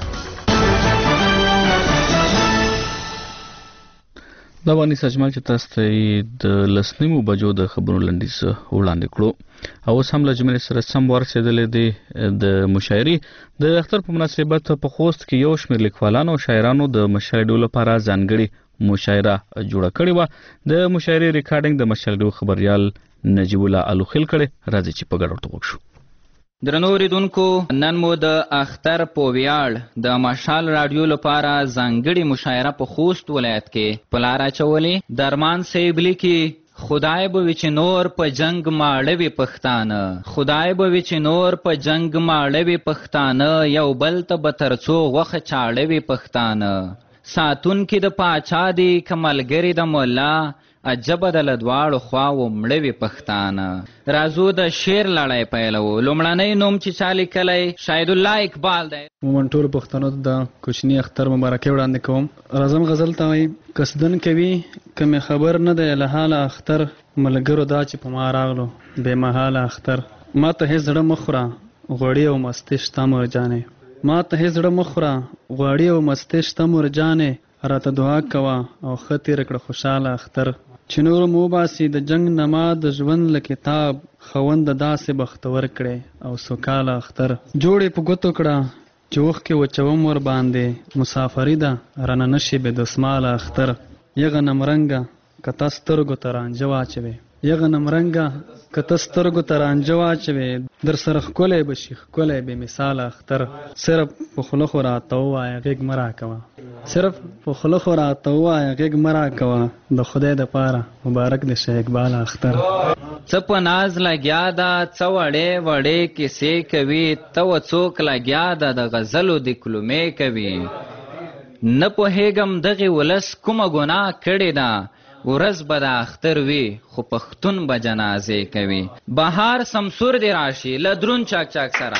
دا باندې سجمال چې تاسو ته د لسنیمو بجو د خبرونو لنډیز وړاندې کړو او اوس هم له جملې سره سم ورسېدلې دي د مشاعرې د اختر په مناسبت په خوست کې یو شمېر لیکوالانو او شاعرانو د مشاعرې لپاره ځانګړې مشاعره جوړه کړې وه. د مشاعرې ریکارډینګ د مشاعرې خبريال نجیب الله الوخیل کړي. راځي چې په ګډه ورته وګورو. درنو اوریدونکو نن مو د اختر په ویاړ د مشال رادیو لپاره ځانګړې مشاعره په خوست ولایت کې په لار اچولې. درمان صاحب لیکي خدای به وي چې نور په جنگ ماړه وي پښتانه خدای به وي چې نور په جنگ ماړه وي پښتانه یو بل ته به تر څو غوښه چاړه وي پښتانه ساتونکي د پاچا دي که ملګري د مولا عجبه د له دواړو خواوو مړه وي پښتانه. راځو د شعر لړۍ پیلوو. لومړنی نوم چې چا لیکلی شاهد الله اقبال دی. عموما ټولو پښتنو ته د کوچني اختر مبارکۍ وړاندې کوم. راځم غزل ته وایي قصدن کوي که مې خبر نه دی له حاله اختر ملګرو دا چې په ما راغلو بې محاله اختر ما ته هېڅ زړه مه خوره غوړي او مستې شته مرجانې ما ته هېڅ زړه مه خوره غوړي او مستې شته مرجانې راته دعا کوه او ښه تېره کړه خوشحاله اختر چې نور مو وباسي د جنگ نما د ژوند له کتاب خاوند داسې بختور کړي او سوکاله اختر جوړې په ګوتو کړه چې اوښکې وچوم ور باندې مسافري ده رانه نشي بې دسماله اختر یغه نمرنګه که تا سترګو ته رانجه واچوې یغه نمرنګه که ته سترګو ته رانجه واچوې در سره ښکلی به شي ښکلی بې مثاله اختر صرف په خوله خو راته ووایه غېږ مه راکوه صرف په خوله خو راته ووایه غېږ مه راکوه د خدای دپاره مبارک د شه اقباله اختر څه په ناز لګیا ده څه وړې وړې کیسې کوي ته و څوک لګیا ده د غزلو د کلمې کوي نه پوهېږم دغې ولس کومه ګناه کړې ده ورځ به د اختر وي خو پښتون به جنازې کوي. بهار سمسور دی راشي له درون چاک چاک سره.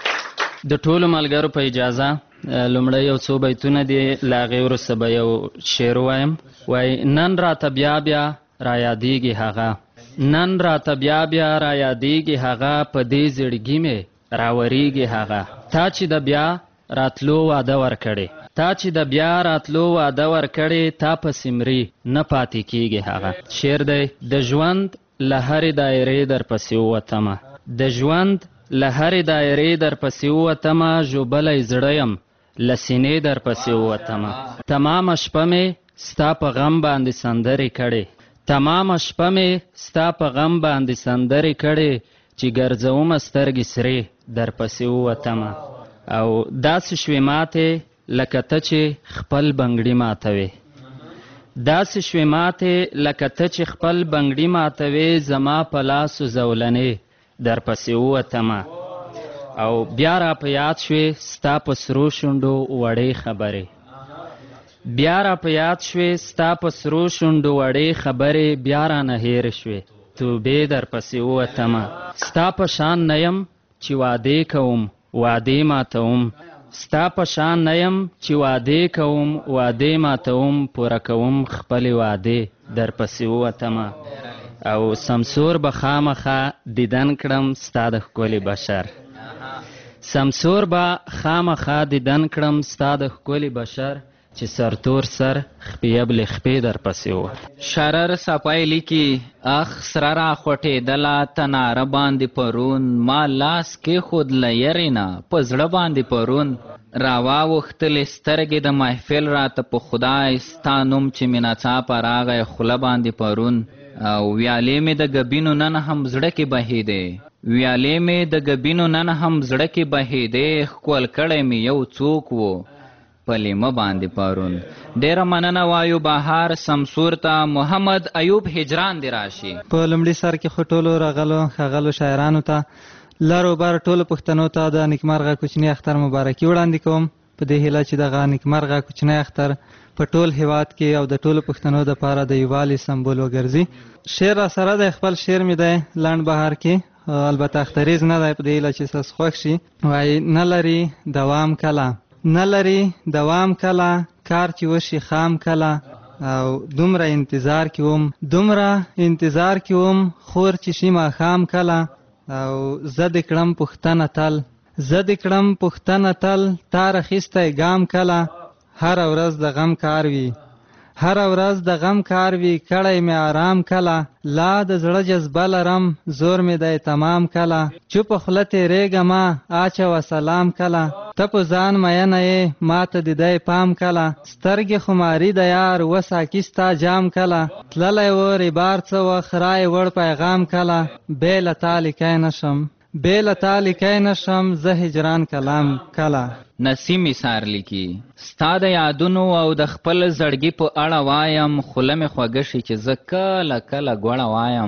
د ټولو ملګرو په اجازه لومړی یو څو بیتونه دي له هغې وروسته به یو شعر ووایم. وایي نن راته بیا بیا را یادېږي هغه نن راته بیا بیا را یادېږي هغه په دې زړګي مې راوریږي هغه تا چې د بیا راتلو واده ورکړې تا چې د بیا راتلو واده ورکړې تا په سمري نه پاتې کېږي هغه شعر دی د ژوند له هرې دایرې در پسې ووتمه د ژوند له هرې دایرې در پسې ووتمه ژوبلی زړه یم له سینې در پسې ووتمه تمامه شپه مې ستا په غم باندې سندرې کړې تمامه شپه مې ستا په غم باندې سندرې کړې چې ګرځومه سترګې سرې در پسې ووتمه او داسې شوې ماتې لکه ته چې خپل بنګړي ماتوې داسې شوې ماتې لکه ته چې خپل بنګړي ماتوې زما په لاسو زولنې در پسې ووتمه او بیا را په یاد شوې ستا په سرو شونډو وړې خبرې بیا را په یاد شوې ستا په سرو شونډو وړې خبرې بیا رانه هېرې شوې توبې در پسې ووتمه ستا په شان نه یم چې وعدې کوم وعدې ماتوم ستا په شان نه یم چې وعدې کوم وعدې ماتوم پوره کوم خپلې وعدې در پسې ووتمه او سمسور به خامخا دیدن کړم ستا د ښکلي بشر سمسور به خامخا دیدن کړم ستا د ښکلي بشر چې سرتور سر خپیبلې خپې در پسې و شرر صفای لیکي اخ سره را خوټېدله تناره باندې پرون ما لاس کېښود له یرې نه په زړه باندې پرون راواوښتلې سترګې د محفل راته په خدای ستا نوم چې مې ناڅاپه راغی خوله باندې پرون او ویالې مې د ګبینو نن هم زړه کې بهېدې ویالې مې د ګبینو نن هم زړه کې بهېدې ښکل کړی مې یو څوک و په لیمه باندې پرون ډېره مننه وایو بهار سمسور ته محمد ایوب هجران دې راشي په لومړي سر کې خو ټولو راغلو ښاغلو شاعرانو ته لر و بر ټولو پښتنو ته د نیکمرغه کوچني اختر مبارکي وړاندې کوم په دې هیله چې دغه نیکمرغه کوچنی اختر په ټول هیواد کې او د ټولو پښتنو دپاره د یووالي سمبول وګرځي شعر را سره دی خپل شعر مې دی لنډ بهار کې البته اختریز نه دی په دې هیله چې ستاسو خوښ شي وایي نه لري دوام کله نه لري دوام کله کار چې وشي خام کله او دومره انتظار کې وم دومره انتظار کې وم خور چې شي ماښام کله او زه دې کړم پوښتنه تل زه دې کړم پوښتنه تل تا راخیستی ګام کله هره ورځ د غم کار وي هره ورځ د غم کار وي کړی مې آرام کله لا د زړه جذبه لرم زور مې دی تمام کله چوپه خوله تېرېږمه اچوه سلام کله ته په ځان مینه یې ما ته د دی پام کله سترګې خماري د یار وساکي ستا جام کله تللی و ریبار څه وخت رای وړ پیغام کله بې له تا لیکی نشم بې له تا لیکی نشم زه هجران کلام کله نسیم ایثار لیکي ستا د یادونو او د خپل زړګي په اړه وایم خوله مې خوږه شي چې زه کله کله ګوړه وایم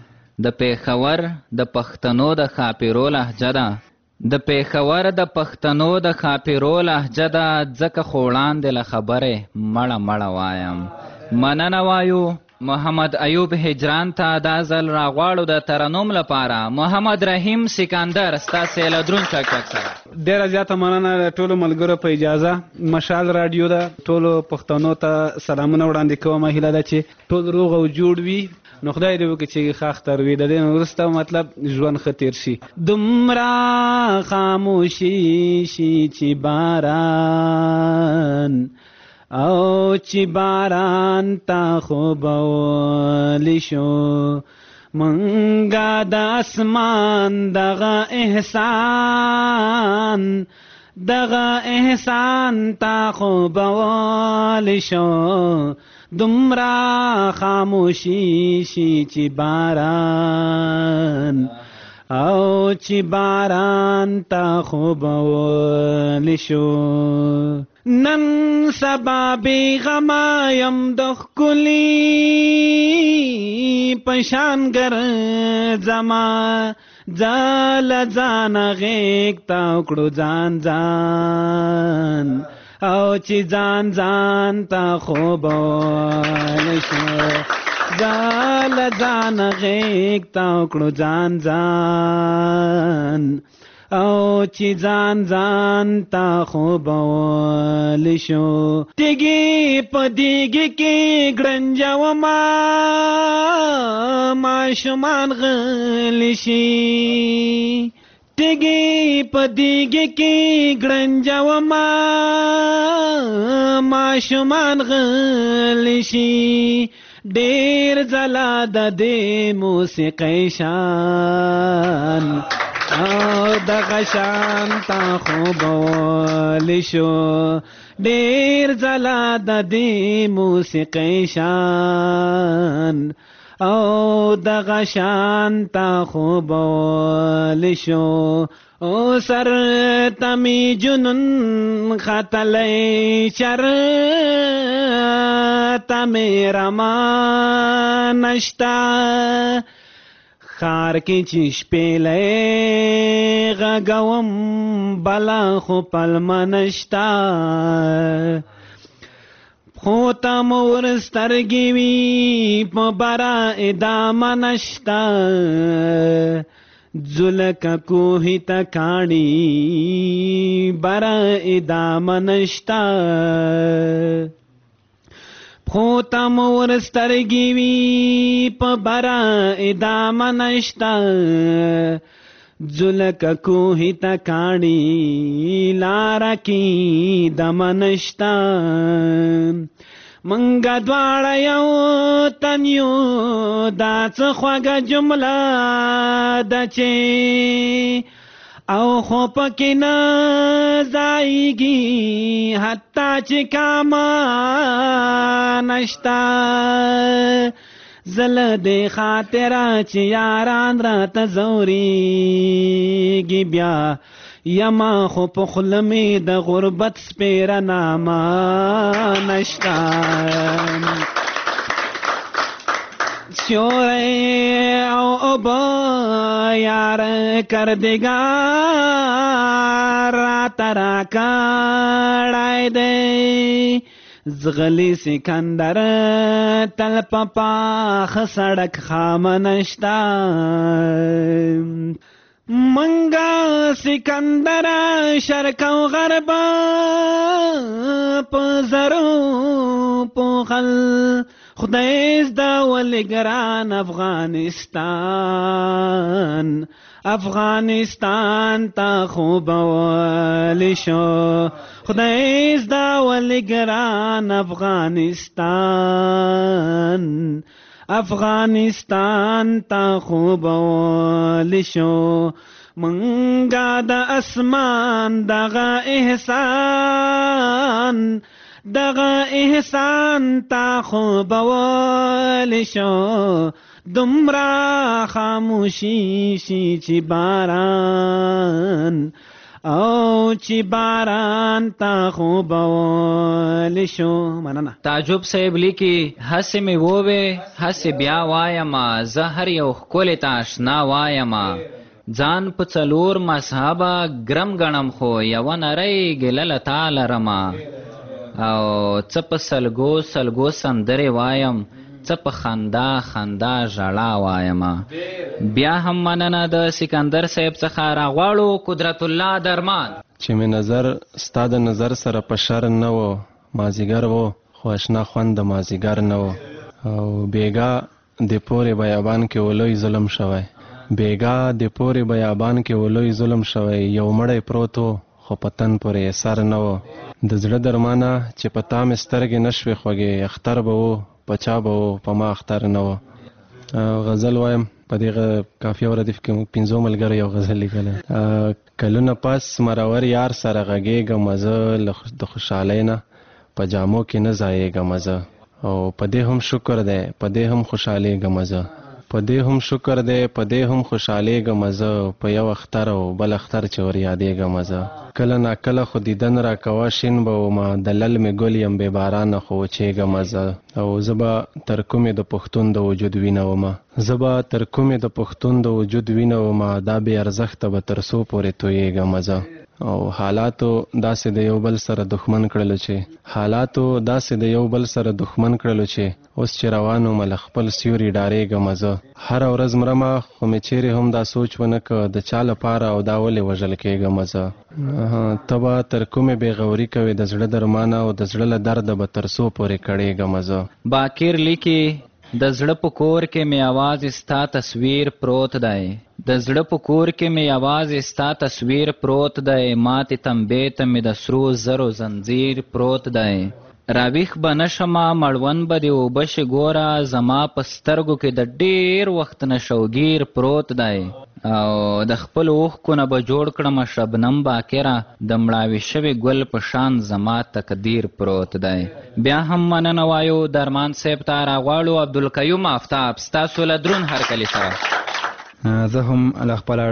د پېښور د پښتنو د ښاپیرو لهجه ده د پېښور د پښتنو د ښاپیرو لهجه ده ځکه خو وړاندې له خبرې مړه مړه وایم مننه وایو محمد ایوب هجران ته دا ځل راغواړو د ترنم لپاره محمد رحیم سکندر ستاسې له دروند چکچک سره ډېره زیاته مننه د ټولو ملګرو په اجازه مشال راډیو ده ټولو پښتنو ته سلامونه وړاندې کوم هیله ده چې ټول روغ او جوړ وي نو خدای دې وکړي چې ښه اختر وي د دې نه وروسته مطلب ژوند ښه تېر شي دومره خاموشي شي چې باران او چې باران تا خوبولی شو منګه د اسمان دغه احسان دغه احسان تا خوبولی شو دومره خاموشي شي چې باران او چې باران تا خوبولی شو نن سبا بی غما یم د ښکلي پشان ګرځما ځه له ځانه غېږ ته وکړو ځان ځان او چې ځان ځان ته خوبولی شو ځه له ځانه غېږ ته وکړو ځان ځان او چې ځان ځان تا خوبول شو تیږي په دیږي کې ګړنجو ما ماشومان غلی شي تیږي په دیږي کې ګړنجو ما ماشومان غلی شي ډېر ځلا د دې موسیقۍ شان او دغه شان تا خوبول شو ډېر ځلا د دې موسیقۍ شان او دغه شان تا خوبول شو او سر تمی جنون خطلی شر تمی رما نشتا خار کی چیش پیلے غگوم بلا خو پلم نشتا خوتا مور سترگی وی پا برا ادام نشتا زلک کوہی تکانی برا ادام نشتا خوتا مور سترگی وی پا برا ادام نشتا زلک کوہی تکانی لارا کی دم نشتا منگا دوارا یو تنیو دا څه خوږه جمله ده چې او خو پکې نه ځایږي حتی چې کاما نشتا زله دې خاطره چې یاران راته ځورېږي بیا یما خو په خوله مې د غربت سپېره نامه نشته سیوری او اوبه یار کردګار راته راکړی دی زغلی سکندر تل په پاخه سړک خامه نشته منگا سکندر شرق و غرب په زرو پوخل خدایز دا ولګران افغانستان افغانستان تا خوبول شو خدایز دا ولګران افغانستان افغانستان تا خوبول شو منگا د اسمان دغه احسان دغه احسان تا خوبول شو دمرا خاموشی شي چې باران او چې باران تا خوبول شو. مننه. تعجب صاحب لیکي هسې مې ووې هسې بیا وایما زه هر یو ښکلې ته اشنا وایما ځان په څلور مذهبه ګرم ګڼم خو یوه نری ګیله له تا لرمه او څه په سلګو سلګو سندرې وایم څه په خندا خندا ژړا وایمه. بیا هم مننه د سکندر صاحب څخه راغواړو قدرت الله درمان چې مې نظر ستا د نظر سره په شر نه و مازیګر و خو اشنا خوند د مازیګر نه و او بیګا د پورې بیابان کې ولوی ظلم شوی بیګا د پورې بیابان کې ولوی ظلم شوی یو مړی پروت و خو په تن پورې سر نه و د زړه درمانه چې په تا مې سترګې نه شوې خوږې اختر به و په چا به و په ما اختر نه و. غزل وایم په دغه کافیه او ردیف کې پنځو ملګرو یو غزل لیکلی کلونه پس مرور یار سره غږېږم زه د خوشحالۍ نه په جامو کې نه ځایېږم زه او په دې هم شکر دی په دې هم خوشحالېږم زه په دې هم شکر دی په دې هم خوشحالېږم زه په یو اختر او بل اختر چې ور یادېږم زه کله ناکله خو دیدن را کوه شین به ومه د لل مې ګل یم بې بارانه خو وچېږم زه او زه به تر کومې د پښتون د وجود وینه ومه زه به تر کومې د پښتون د وجود وینه ومه دا بې ارزښته به تر څو پورې تویېږم زه او حالاتو داسې د یو بل سره دښمن کړلو چې حالاتو داسې د یو بل سره دښمن کړلو چې اوس چې روانو مل خپل سیوري ډارېږم زه هر ورځ مرمه خو مې چیرې هم دا سوچ ونه که د چا لپاره او دا ولې وژل کېږم زه ته به تر کومې بېغوري کوې د زړه درمانه او د زړه له درده به تر څو پورې کړېږم زه باکر لیکي د زړه په کور کې مې یوازې ستا تصویر پروت دی د زړه په کور کې مې یوازې ستا تصویر پروت دی ماتې تنبې ته مې د سرو زرو زنځیر پروت دی راویښ به نشمه مړوند به دې اوبه شي ګوره زما په سترګو کې د ډېر وخت نه شوګیر پروت دی او د خپلو اوښکو نه به جوړ کړمه شبنم باکره د مړاوي شوي ګل په شان زما تقدیر پروت دی بیا هم مننه وایو درمان صاحب ته راغواړو عبدالقیوم آفتاب ستاسو له دروند هرکلي سره زه هم له خپله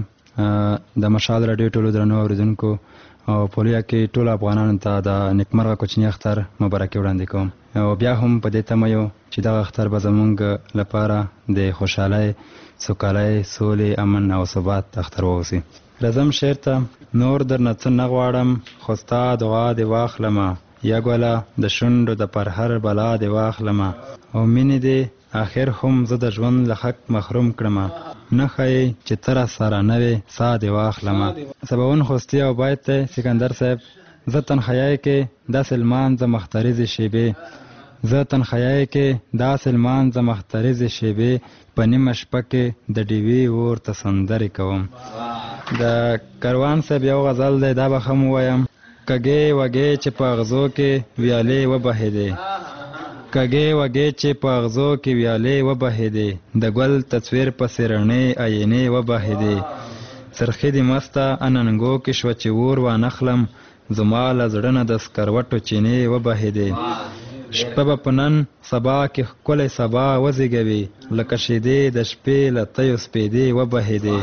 اړخه د مشال راډیو ټولو درنو اورېدونکو او پولیا کې ټولو افغانانو ته د نیکمرغه کوچني اختر مبارکي وړاندې کوم او بیا هم په دې تمه یو چې دغه اختر به زموږ لپاره د خوشحالۍ سوکالۍ سولې امن او ثبات اختر واوسي راځم شعر ته نور درنه څه نه غواړم خو ستا دعا دې واخلمه یا ګوله د شونډو د پرهر بلا دې واخلمه او مینې دې آخر هم زه د ژوند له حق محروم کړمه نه ښایي چې ته را سره نه وې ساه دې واخلمه سباون خوستي او باید ته سکندر صاحب زه تنخیای کې داسې لمانځه مختریزې شیبې زه تنخیای کې داسې لمانځه مختریزې شیبې په نیمه شپه کې د ډیوې اور ته سندرې کوم د کاروان صاحب یو غزل دی دا به هم ووایم کږې وږې چې په اغزو کې ویالې وبهېدې کږې وږې چې په اغزو کې ویالې وبهېدې د ګل تصویر پسې رڼې آینې وبهېدې څرخې دې مسته اننګو کې شوه چې اور وانخلم زما له زړه نه د سکروټو چینې وبهېدې شپه به په نن سبا کې ښکلی سبا وزېږوي لکه شیدې د شپې له تیو سپېدې وبهېدې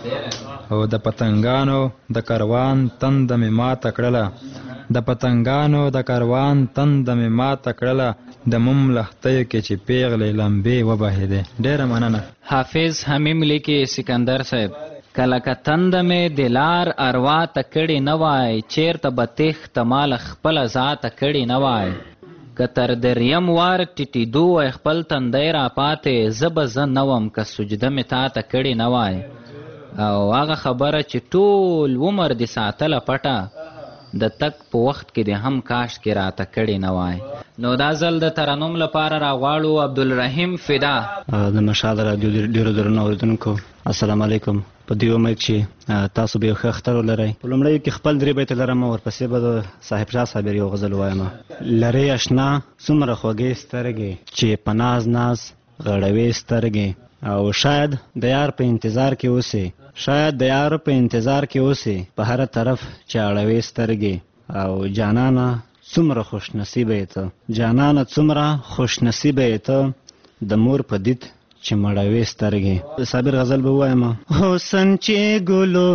او د پتنګانو د کاروان تنده مې ماته کړله د پتنګانو د کاروان تنده مې ماته کړله د موم لښتیو کې چې پیغلې لمبې وبهېدې ډېره مننه حافظ حمیم لیکي سکندر صاحب کله که تنده مې د لار اروا ته کړې نه وای چیرته به تېښته ماله خپله ذاته کړې نه وای که تر دریم وار ټیټېدو وای خپل تندی راپاتې زه به زه نه وم که سجده مې تا ته کړې نه وای او هغه خبره چې ټول عمر دې ساتله پټه د تک په وخت کې دې هم کاش کې راته کړې نه وای نو دا ځل د ترنم لپاره راغواړو عبدالرحیم فدا د مشال راډیو ډېرو درنو اورېدونکو السلام علیکم په دې امید چې تاسو به یو ښه اختر ولرئ په لومړیو کې خپل درې بیته لرم ورپسې به د صاحب شاه صابر یو غزل ووایم لرې اشنا څومره خوږې سترګې چې په ناز ناز غړوې سترګې او شاید د یار په انتظار کې اوسې شاید د یار په انتظار کې اوسې په هر طرف چې اړوې سترګې او جانانه څومره خوش نصیبه یې ته جانانه څومره خوش نصیبه یې ته د مور په دید چې مړوې سترګې صابر غزل به ووایم حسن چې ګلو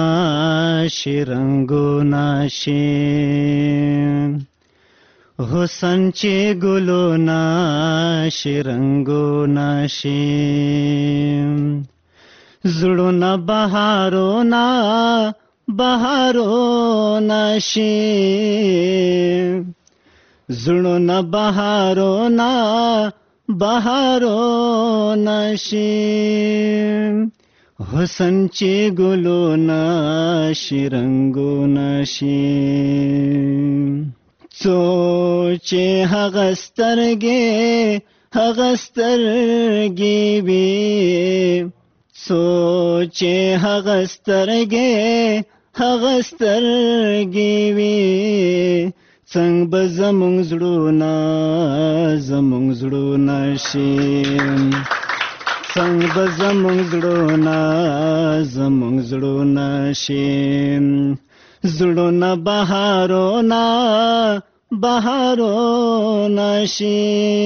ناشي رنګو ناشي حسن چې ګلو ناشي رنګو ناشي زړونه بهارو نا بهارو ناشي زړونه بهارو نا بهارو ناشي حسن چې ګلو ناشي رنګو ناشي څو چې هغه سترګې هغه سترګې وي څو چې هغه سترګې هغه سترګې وي څنګه به زموږ زړونه زموږ زړونه شي څنګه به زموږ زړونه زموږ زړونه شي زړونه بهارونه بهارونه شي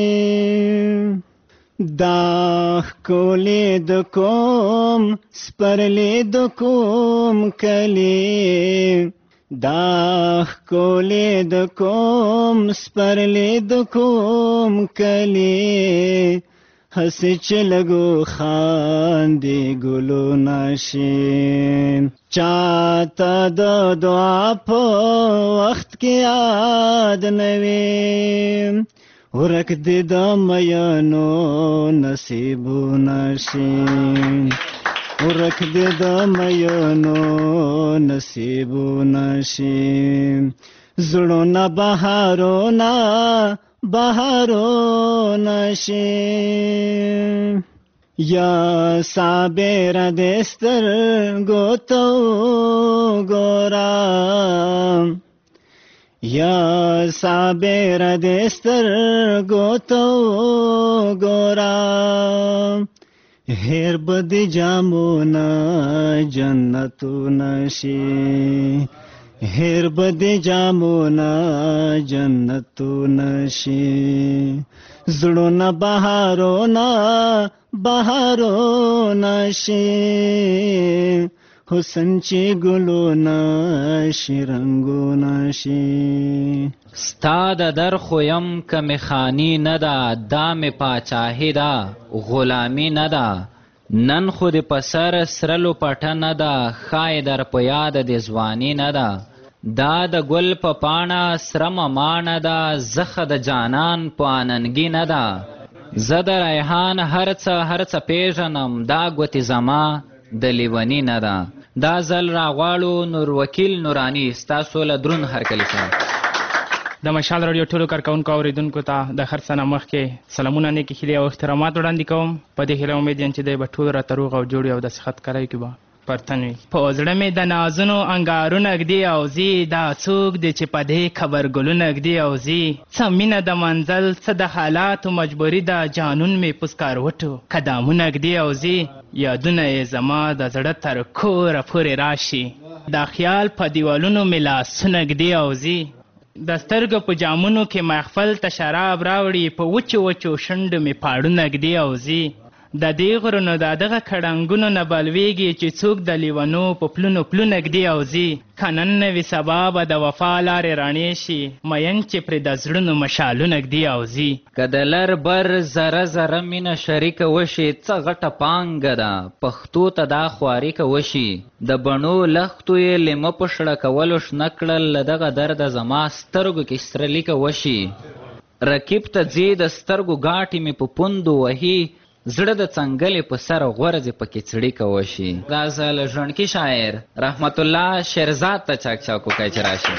دا ښکلې د کوم سپرلې د کوم کلي دا ښکلې د کوم سپرلې د کوم کلي هسې چې لږو خاندې ګلونه شین چاته د دعا په وخت کې یاد نه وي ورک دې د میانو نصیبونه شین ورک دې د میانو نصیبونه شین زړونه بهارونه بهارونه شین یا صابر دې سترګو ته وګورم یا صابر دې سترګو ته وګورم هیر بد جامونه جنتونه شي هیر بد جامونه جنتونه شي زړونه بهارونه بهارونه شي حسن چې ګلونه شي رنګونه شي ستا د در خویم که می خانی نه ده دا می پاچاهي ده غلامی نه ده نن خو د په سر سرلو پټه نه ده ښایي در په یاد د ځواني نه ده دا د ګل په پاڼه سره ممانه ده زخه د جانان په آننګي نه ده زه د ریحان هر څه هر څه پیژنم دا ګوتې زما د لیوني نه ده دا ځل راغواړو نور وکیل نوراني ستاسو له دروند هرکلي صاحب د مشال رادیو ټولو کارکونکو اوریدونکو ته د هر څه نه مخکې سلامونه نیکې هیلې او احترامات وړاندې کوم په دې هیله امید یم چې دی به ټول راته روغ او جوړ او د صحت کری کې به پرتن وي په زړه مې د نازونو انګارونه ږدي او زی دا څوک دی چې په دې خبرګلونه ږدي او زی څه مینه د منزل څه د حالاتو مجبوري ده جانون مې په سکاروټو قدمونه ږدي او زی یادونه یې زما د زړه تر کوره پورې راشي دا خیال په دیوالونو مې لاسونه ږدي او زی د سترګو په جامونو کې محفل ته شراب راوړي په وچو وچو شونډو مې پاړونه ږدي او زی د دې غرونو د دغه کړنګونو نه بلویږي چې څوک د لیونو په پلونو پلونه ږدي او ځي که نن نه وي سبا به د وفا لارې رڼې شي مین چې پرې د زړونو مشالونه ږدي او ځي که د لر بر زره زره مینه شریکه وشي څه غټه پانګه ده پښتو ته دا خواریکه وشي د بڼو لښتو یې لیمه په شړه کولو شنه کړل له دغه درده زما سترګو کې سرلیکه وشي رقیب ته ځي د سترګو ګاټې مې په پوندو وهي زړه د څنګلې په سر غورځې پکې څړیکه وشي دا ځل ژوندکي شاعر رحمت الله شیرزاد ته چاک چاک وکړئ چې راشي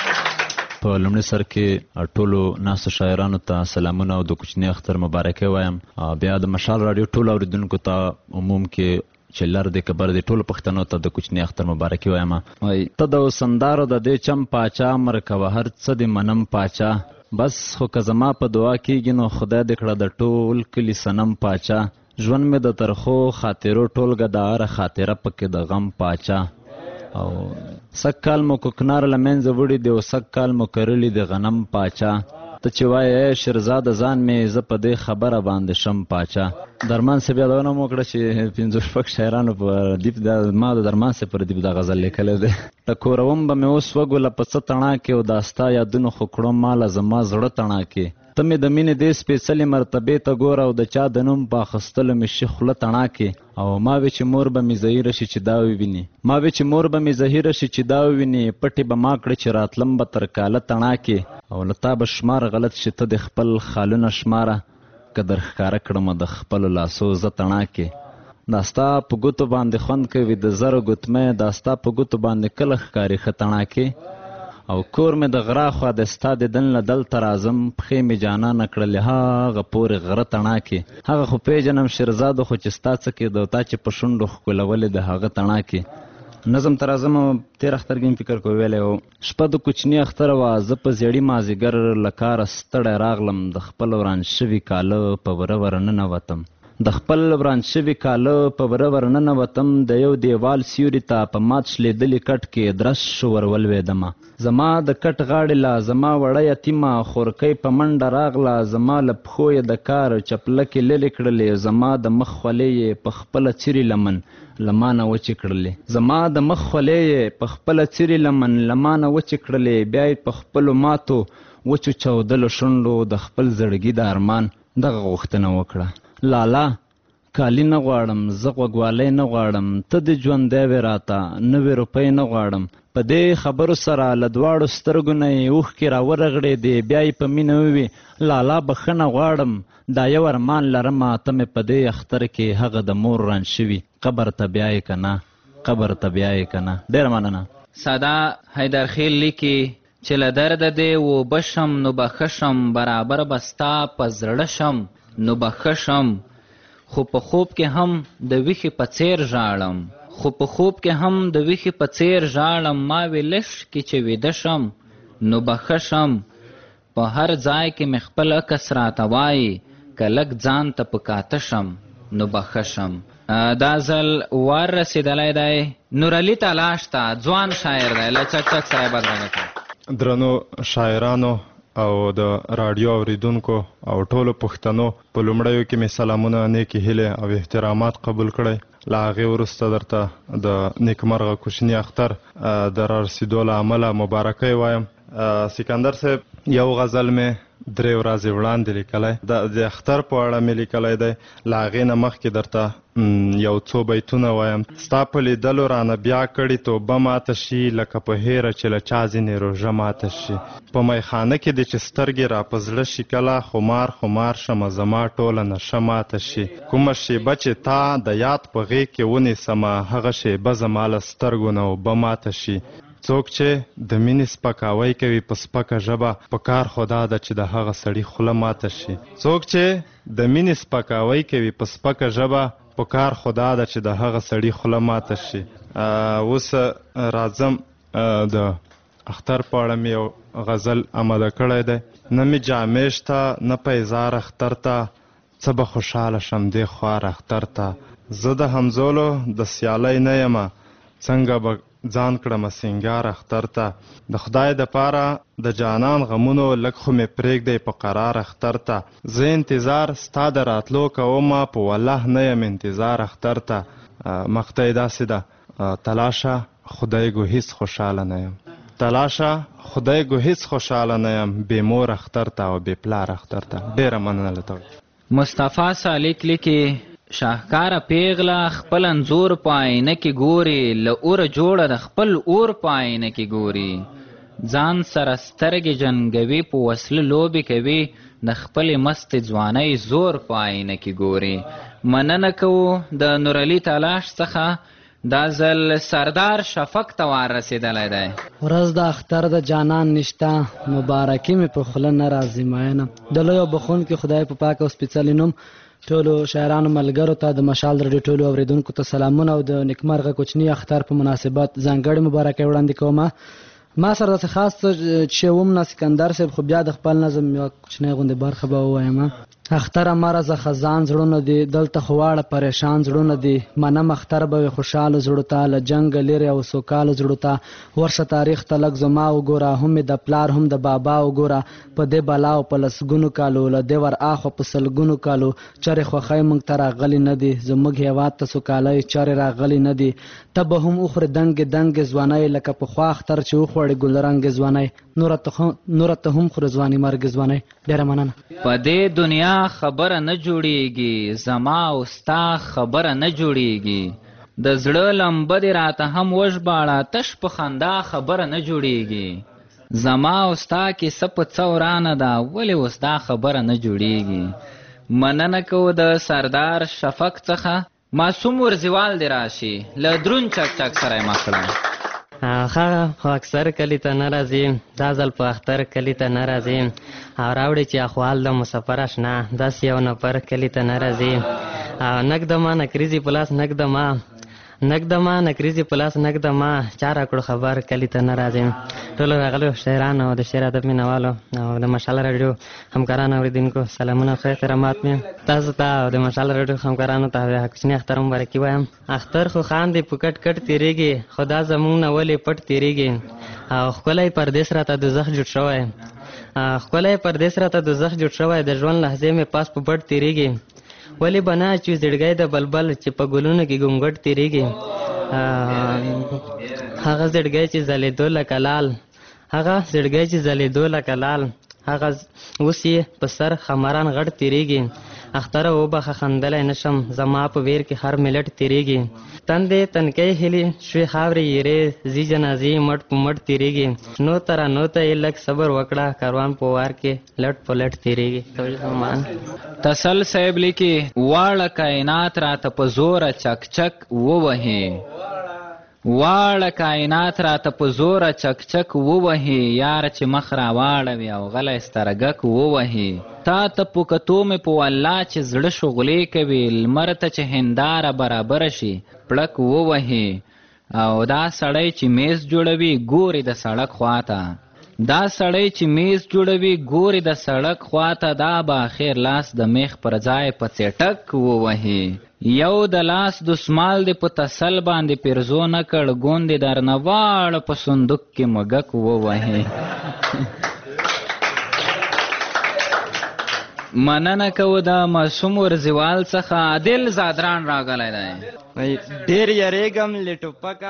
په لومړي سر کې ټولو ناستو شاعرانو ته سلامونه او د کوچني اختر مبارکي وایم بیا د مشال راډیو ټولو اوریدونکو ته عموم کې چې لر دې کبر دې ټولو پښتنو ته د کوچني اختر مبارکي وایم ته د سندارو د دې چم پاچا مرکوه هر څه دې منم پاچا بس خو که زما په دعا کېږي نو خدای دې کړه د ټول کلي صنم پاچا ژوند مې د ترخو خاطرو ټولګه د هره خاطره پکې د غم پاچا او سږ کال مو کوکنار له منځه وړي دی او سږ کال مو کرلي د غنم پاچا ته چې وایې شیرزاده ځان مې زه په دې خبره باندې شم پاچا درمان صاحب یادونه مو وکړه چې پنځه شپږ شاعرانو په دیپ ما د درمان صاحب پر دیپ دا غزل لیکلی دی ټکوروم به مې اوس وګوله په څه تڼاکې او دا ستا یادونو خو کړم ماله زما زړه تڼاکې ته مې د مینې دې سپېڅلې مرتبې ته ګوره او د چا د نوم په اخیستلو مې شي خوله تڼاکې او ما وې چې مور به مې زهیره شي چې دا وویني ما وې چې مور به مې زهیره شي چې دا وویني پټې به ما کړې چې راتلم به تر کاله تڼاکې او له تا به شمار غلط شي ته د خپل خالونه شماره که در ښکاره کړم د خپلو لاسو زه تڼاکې دا ستا په ګوتو باندې خوند کوي د زرو ګوتمۍ دا ستا په ګوتو باندې کله ښکاري ښه تڼاکې او کور مې د غرا خوا د ستا دیدن له دلته راځم پښې مې جانانه کړلې هغه پورې غره تڼاکې هغه خو پیژنم شیرزادو خو چې ستا څه کېده تا چې په شونډو ښکلولې د هغه تڼاکې نظم ته راځم او تېر اختر کې مې فکر کو ویلی و شپه د کوچني اختر وه زه په زیړي مازدیګر له کاره ستړی راغلم د خپل وران شوي کاله په وره وره ننوتم د خپل وران شوي کاله په وره وره ننوتم د یو دیوال سیوري ته په مات شلېدلي کټ کې درس شو ور ولوېدمه زما د کټ غاړې لا زما وړه یتیمه خورکۍ په منډه راغله زما له پښو یې د کار چپلکې لرې کړلې زما د مخ خولې یې په خپله څیرې لمن له مانه وچې کړلې زما د مخ خولې یې په خپله څیرې لمن له مانه وچې کړلې بیا یې په خپلو ماتو وچو چاودلو شونډو د خپل زړګي د ارمان دغه غوښتنه وکړه لالا کالی نه غواړم، زه غوږوالی نه غواړم، ته د ژوندی وې راته نوې روپۍ نه غواړم. په دې خبرو سره له دواړو سترګو نه یې اوښکې راورغړېدې، بیا یې په مینه ووي لالا بښنه غواړم، دا یو ارمان لرمه ته مې په دې اختر کې هغه د مور ران شوي، قبر ته بیا یې که نه، قبر ته بیا یې که نه. ډېره مننه. ساده حیدرخیل لیکي چې له درده دې اوبه شم نو بښه شم، برابر به ستا په زړه شم نو بښه شم، خو په خوب کې هم د ویښې په څیر ژاړم، خو په خوب کې هم د ویښې په څیر ژاړم، ما وې لږ کې چې ویده شم نو بښه شم، په هر ځای کې مې خپل عکس راته وایي که لږ ځان ته په کاته شم نو بښه شم. دا ځل وار رسېدلی دی نورعلي تلاش ته، ځوان شاعر دی، له چک چک سره یې بدرګه کړ. درنو شاعرانو او د راډیو اوریدونکو او ټولو پښتنو په لومړیو کې مې سلامونه، نیکې هیلې او احترامات قبول کړئ. له هغې وروسته درته د نیکمرغه کوچني اختر د رارسېدو له امله مبارکۍ وایم. سکندر صاحب یو غزل مې درې ورځې وړاندې لیکلی، د اختر په اړه مې لیکلی دی. له هغې نه مخکې درته یو څو بیتونه وایم. ستا په لیدلو رانه بیا کړي توبه ماته شي، لکه په هیره چې له چا ځینې روژه ماته شي، په میخانه کې دې چې سترګې را په زړه شي، کله خمار خمار شمه زما ټوله نشه ماته شي، کومه شیبه چې تا د یاد په غېږ کې ونیسمه، هغه شیبه زما له سترګو نه اوبه ماته شي. څوک چې د مینې سپکاوی کوي په سپکه ژبه، په کار خو دا ده چې د هغه سړي خوله ماته شي. څوک چې د مینې سپکاوی کوي په سپکه ژبه، په کار خو دا ده چې د هغه سړي خوله ماته شي. اوس راځم د اختر په اړه مې یو غزل اماده کړی دی. نه مې جامې شته نه پیزار اختر ته، څه به خوشحاله شم دې خوار اختر ته، زه د همزولو د سیالۍ نه یمه، څنګه به ځان کړم سینګار اختر ته، د خدای د پاره د جانان غمونو لږ خو مې پرېږدی په قرار اختر ته، زه انتظار ستا د راتلو کومه، په والله نه یم انتظار اختر ته. مقطع یې داسې ده: تلاشه خدای ګو هیڅ خوشحاله نه یم، تلاشه خدای ګو هیڅ خوشحاله نه یم، بې مور اختر ته او بې پلار اختر ته. ډېره مننه له تا. مصطفی سالک لیکي شاهکاره پیغله خپل انځور په آینه کې ګوري، له اوره جوړه د خپل اور په آینه کې ګوري، ځان سره سترګې جنګوي، په وسله لوبې کوي، د خپلې مستې ځوانۍ زور په آینه کې ګوري. مننه کوو د نورعلي تلاش څخه. دا ځل سردار شفق ته وار رسېدلی دی. ورځ د اختر د جانان نشته، مبارکي مې په خوله نه راځي مینه، د لوی او بخونکي خدای په پاک او سپېڅلي نوم ټولو شاعرانو ملګرو ته د مشال رادیو ټولو اوریدونکو ته سلامونه او د نیکمرغه کوچني اختر په مناسبت ځانګړې مبارکۍ وړاندې کوم. ما سره داسې خاص چې وم نه سکندر صاحب، خو بیا د خپل نظم یوه کوچنۍ غوندې برخه به ووایم. اختره مرزه خزان زړونه دي، دلته خو واړه پریشان زړونه دي، منم اختر به وي خوشحاله زړو ته، له جنګه لرې او سوکاله زړو ته، ورشه تاریخ ته لږ زما وګوره، هم مې د پلار هم د بابا وګوره، په دې بلا او په لسګونو کالو، له دې ور اخوا په سلګونو کالو، چرې خوښۍ موږ ته راغلي نه دي، زموږ هېواد ته سوکالۍ چرې راغلي نه دي، ته به هم وخورې دنګې دنګې ځوانۍ، لکه پخوا اختر چې وخوړې ګلرنګې ځوانۍ، نوره ته هم خورې ځواني مرګې ځوانۍ. ډېره مننه. په دې دنیا خبره نه جوړیږي، زما او ستا خبره نه جوړیږي، د زړه لمبه دې راته هم وژباړه، تش په خندا خبره نه جوړیږي، زما او ستا کیسه په څه ورانه ده، ولې اوس دا خبره نه جوړیږي. مننه کوو د سردار شفق څخه. معصوم ورزیوال دې راشي، له دروند چک چک سره یې مخ کړه. هغه خو اکثر کلي ته نه راځي، دا ځل په اختر کلي ته نه راځي، او راوړي چې اخوال د مسافر اشنا، داسې یو نفر کلي ته نه راځي. نګدما نکریزي په لاس نګدما نګدما نکریزي په لاس نګدما، چا راکړو خبر کلي ته نه راځي. ټولو راغلو شاعرانو او د شعر ادب مینوالو او د مشال راډیو همکارانو اوریدونکو سلامونه او احترامات مې تاسو ته او د مشال راډیو همکارانو ته د کوچني اختر مبارکي وایم. اختر خو خاندې په کټ کټ تېرېږي، خو دا زموږ نه ولې پټ تېرېږي، او ښکلی پردیس راته دوزخ جوړ شوی، ښکلی پردیس راته دوزخ جوړ شوی، د ژوند لحظې مې پاس په پټ تېرېږي، ولې به نه چې زړګی د بلبل چې په ګلونو کې ګونګټ تېرېږي، هغه زړګی چې ځلېدو لکه لال، هغه زړګی چې ځلېدو لکه لال، هغه اوس یې په سر خمران غټ تېرېږي، اختره وبخه خندلی نشم زما په ویر کې هر ملت تیریږي تندې تنکۍ هلي شوې خاورې یېرې زی جنازې مټ په مټ تیریږي نو تره نو ته یې لږ صبر وکړه کاروان په وار کې لټ په لټ تیریږي. تسل صاحب لیکي واړه کائنات راته په زوره چک چک ووهي واړه کائنات راته په زوره چک چک ووهي یار چې مخ را واړوي او غلی سترګک ووهي تا ته په کتو مې په والله چې زړه شغلې کوي لمر ته چې هنداره برابره شي پړک ووهي او دا سړی چې میز جوړوي ګوري د سړک خواته دا سړی چې میز جوړوي ګوري د سړک خواته دا به اخر لاس د میخ پر ځای په څټک ووهي یو د لاس دسمال دې په تسل باندې پیرزو نه کړ ګوندې درنه واړه په صندوق کې مګک ووهي. مننه کوو د معصوم ورزیوال څخه عادل زادران راغلی دی. ډېر یریږم له ټوپکه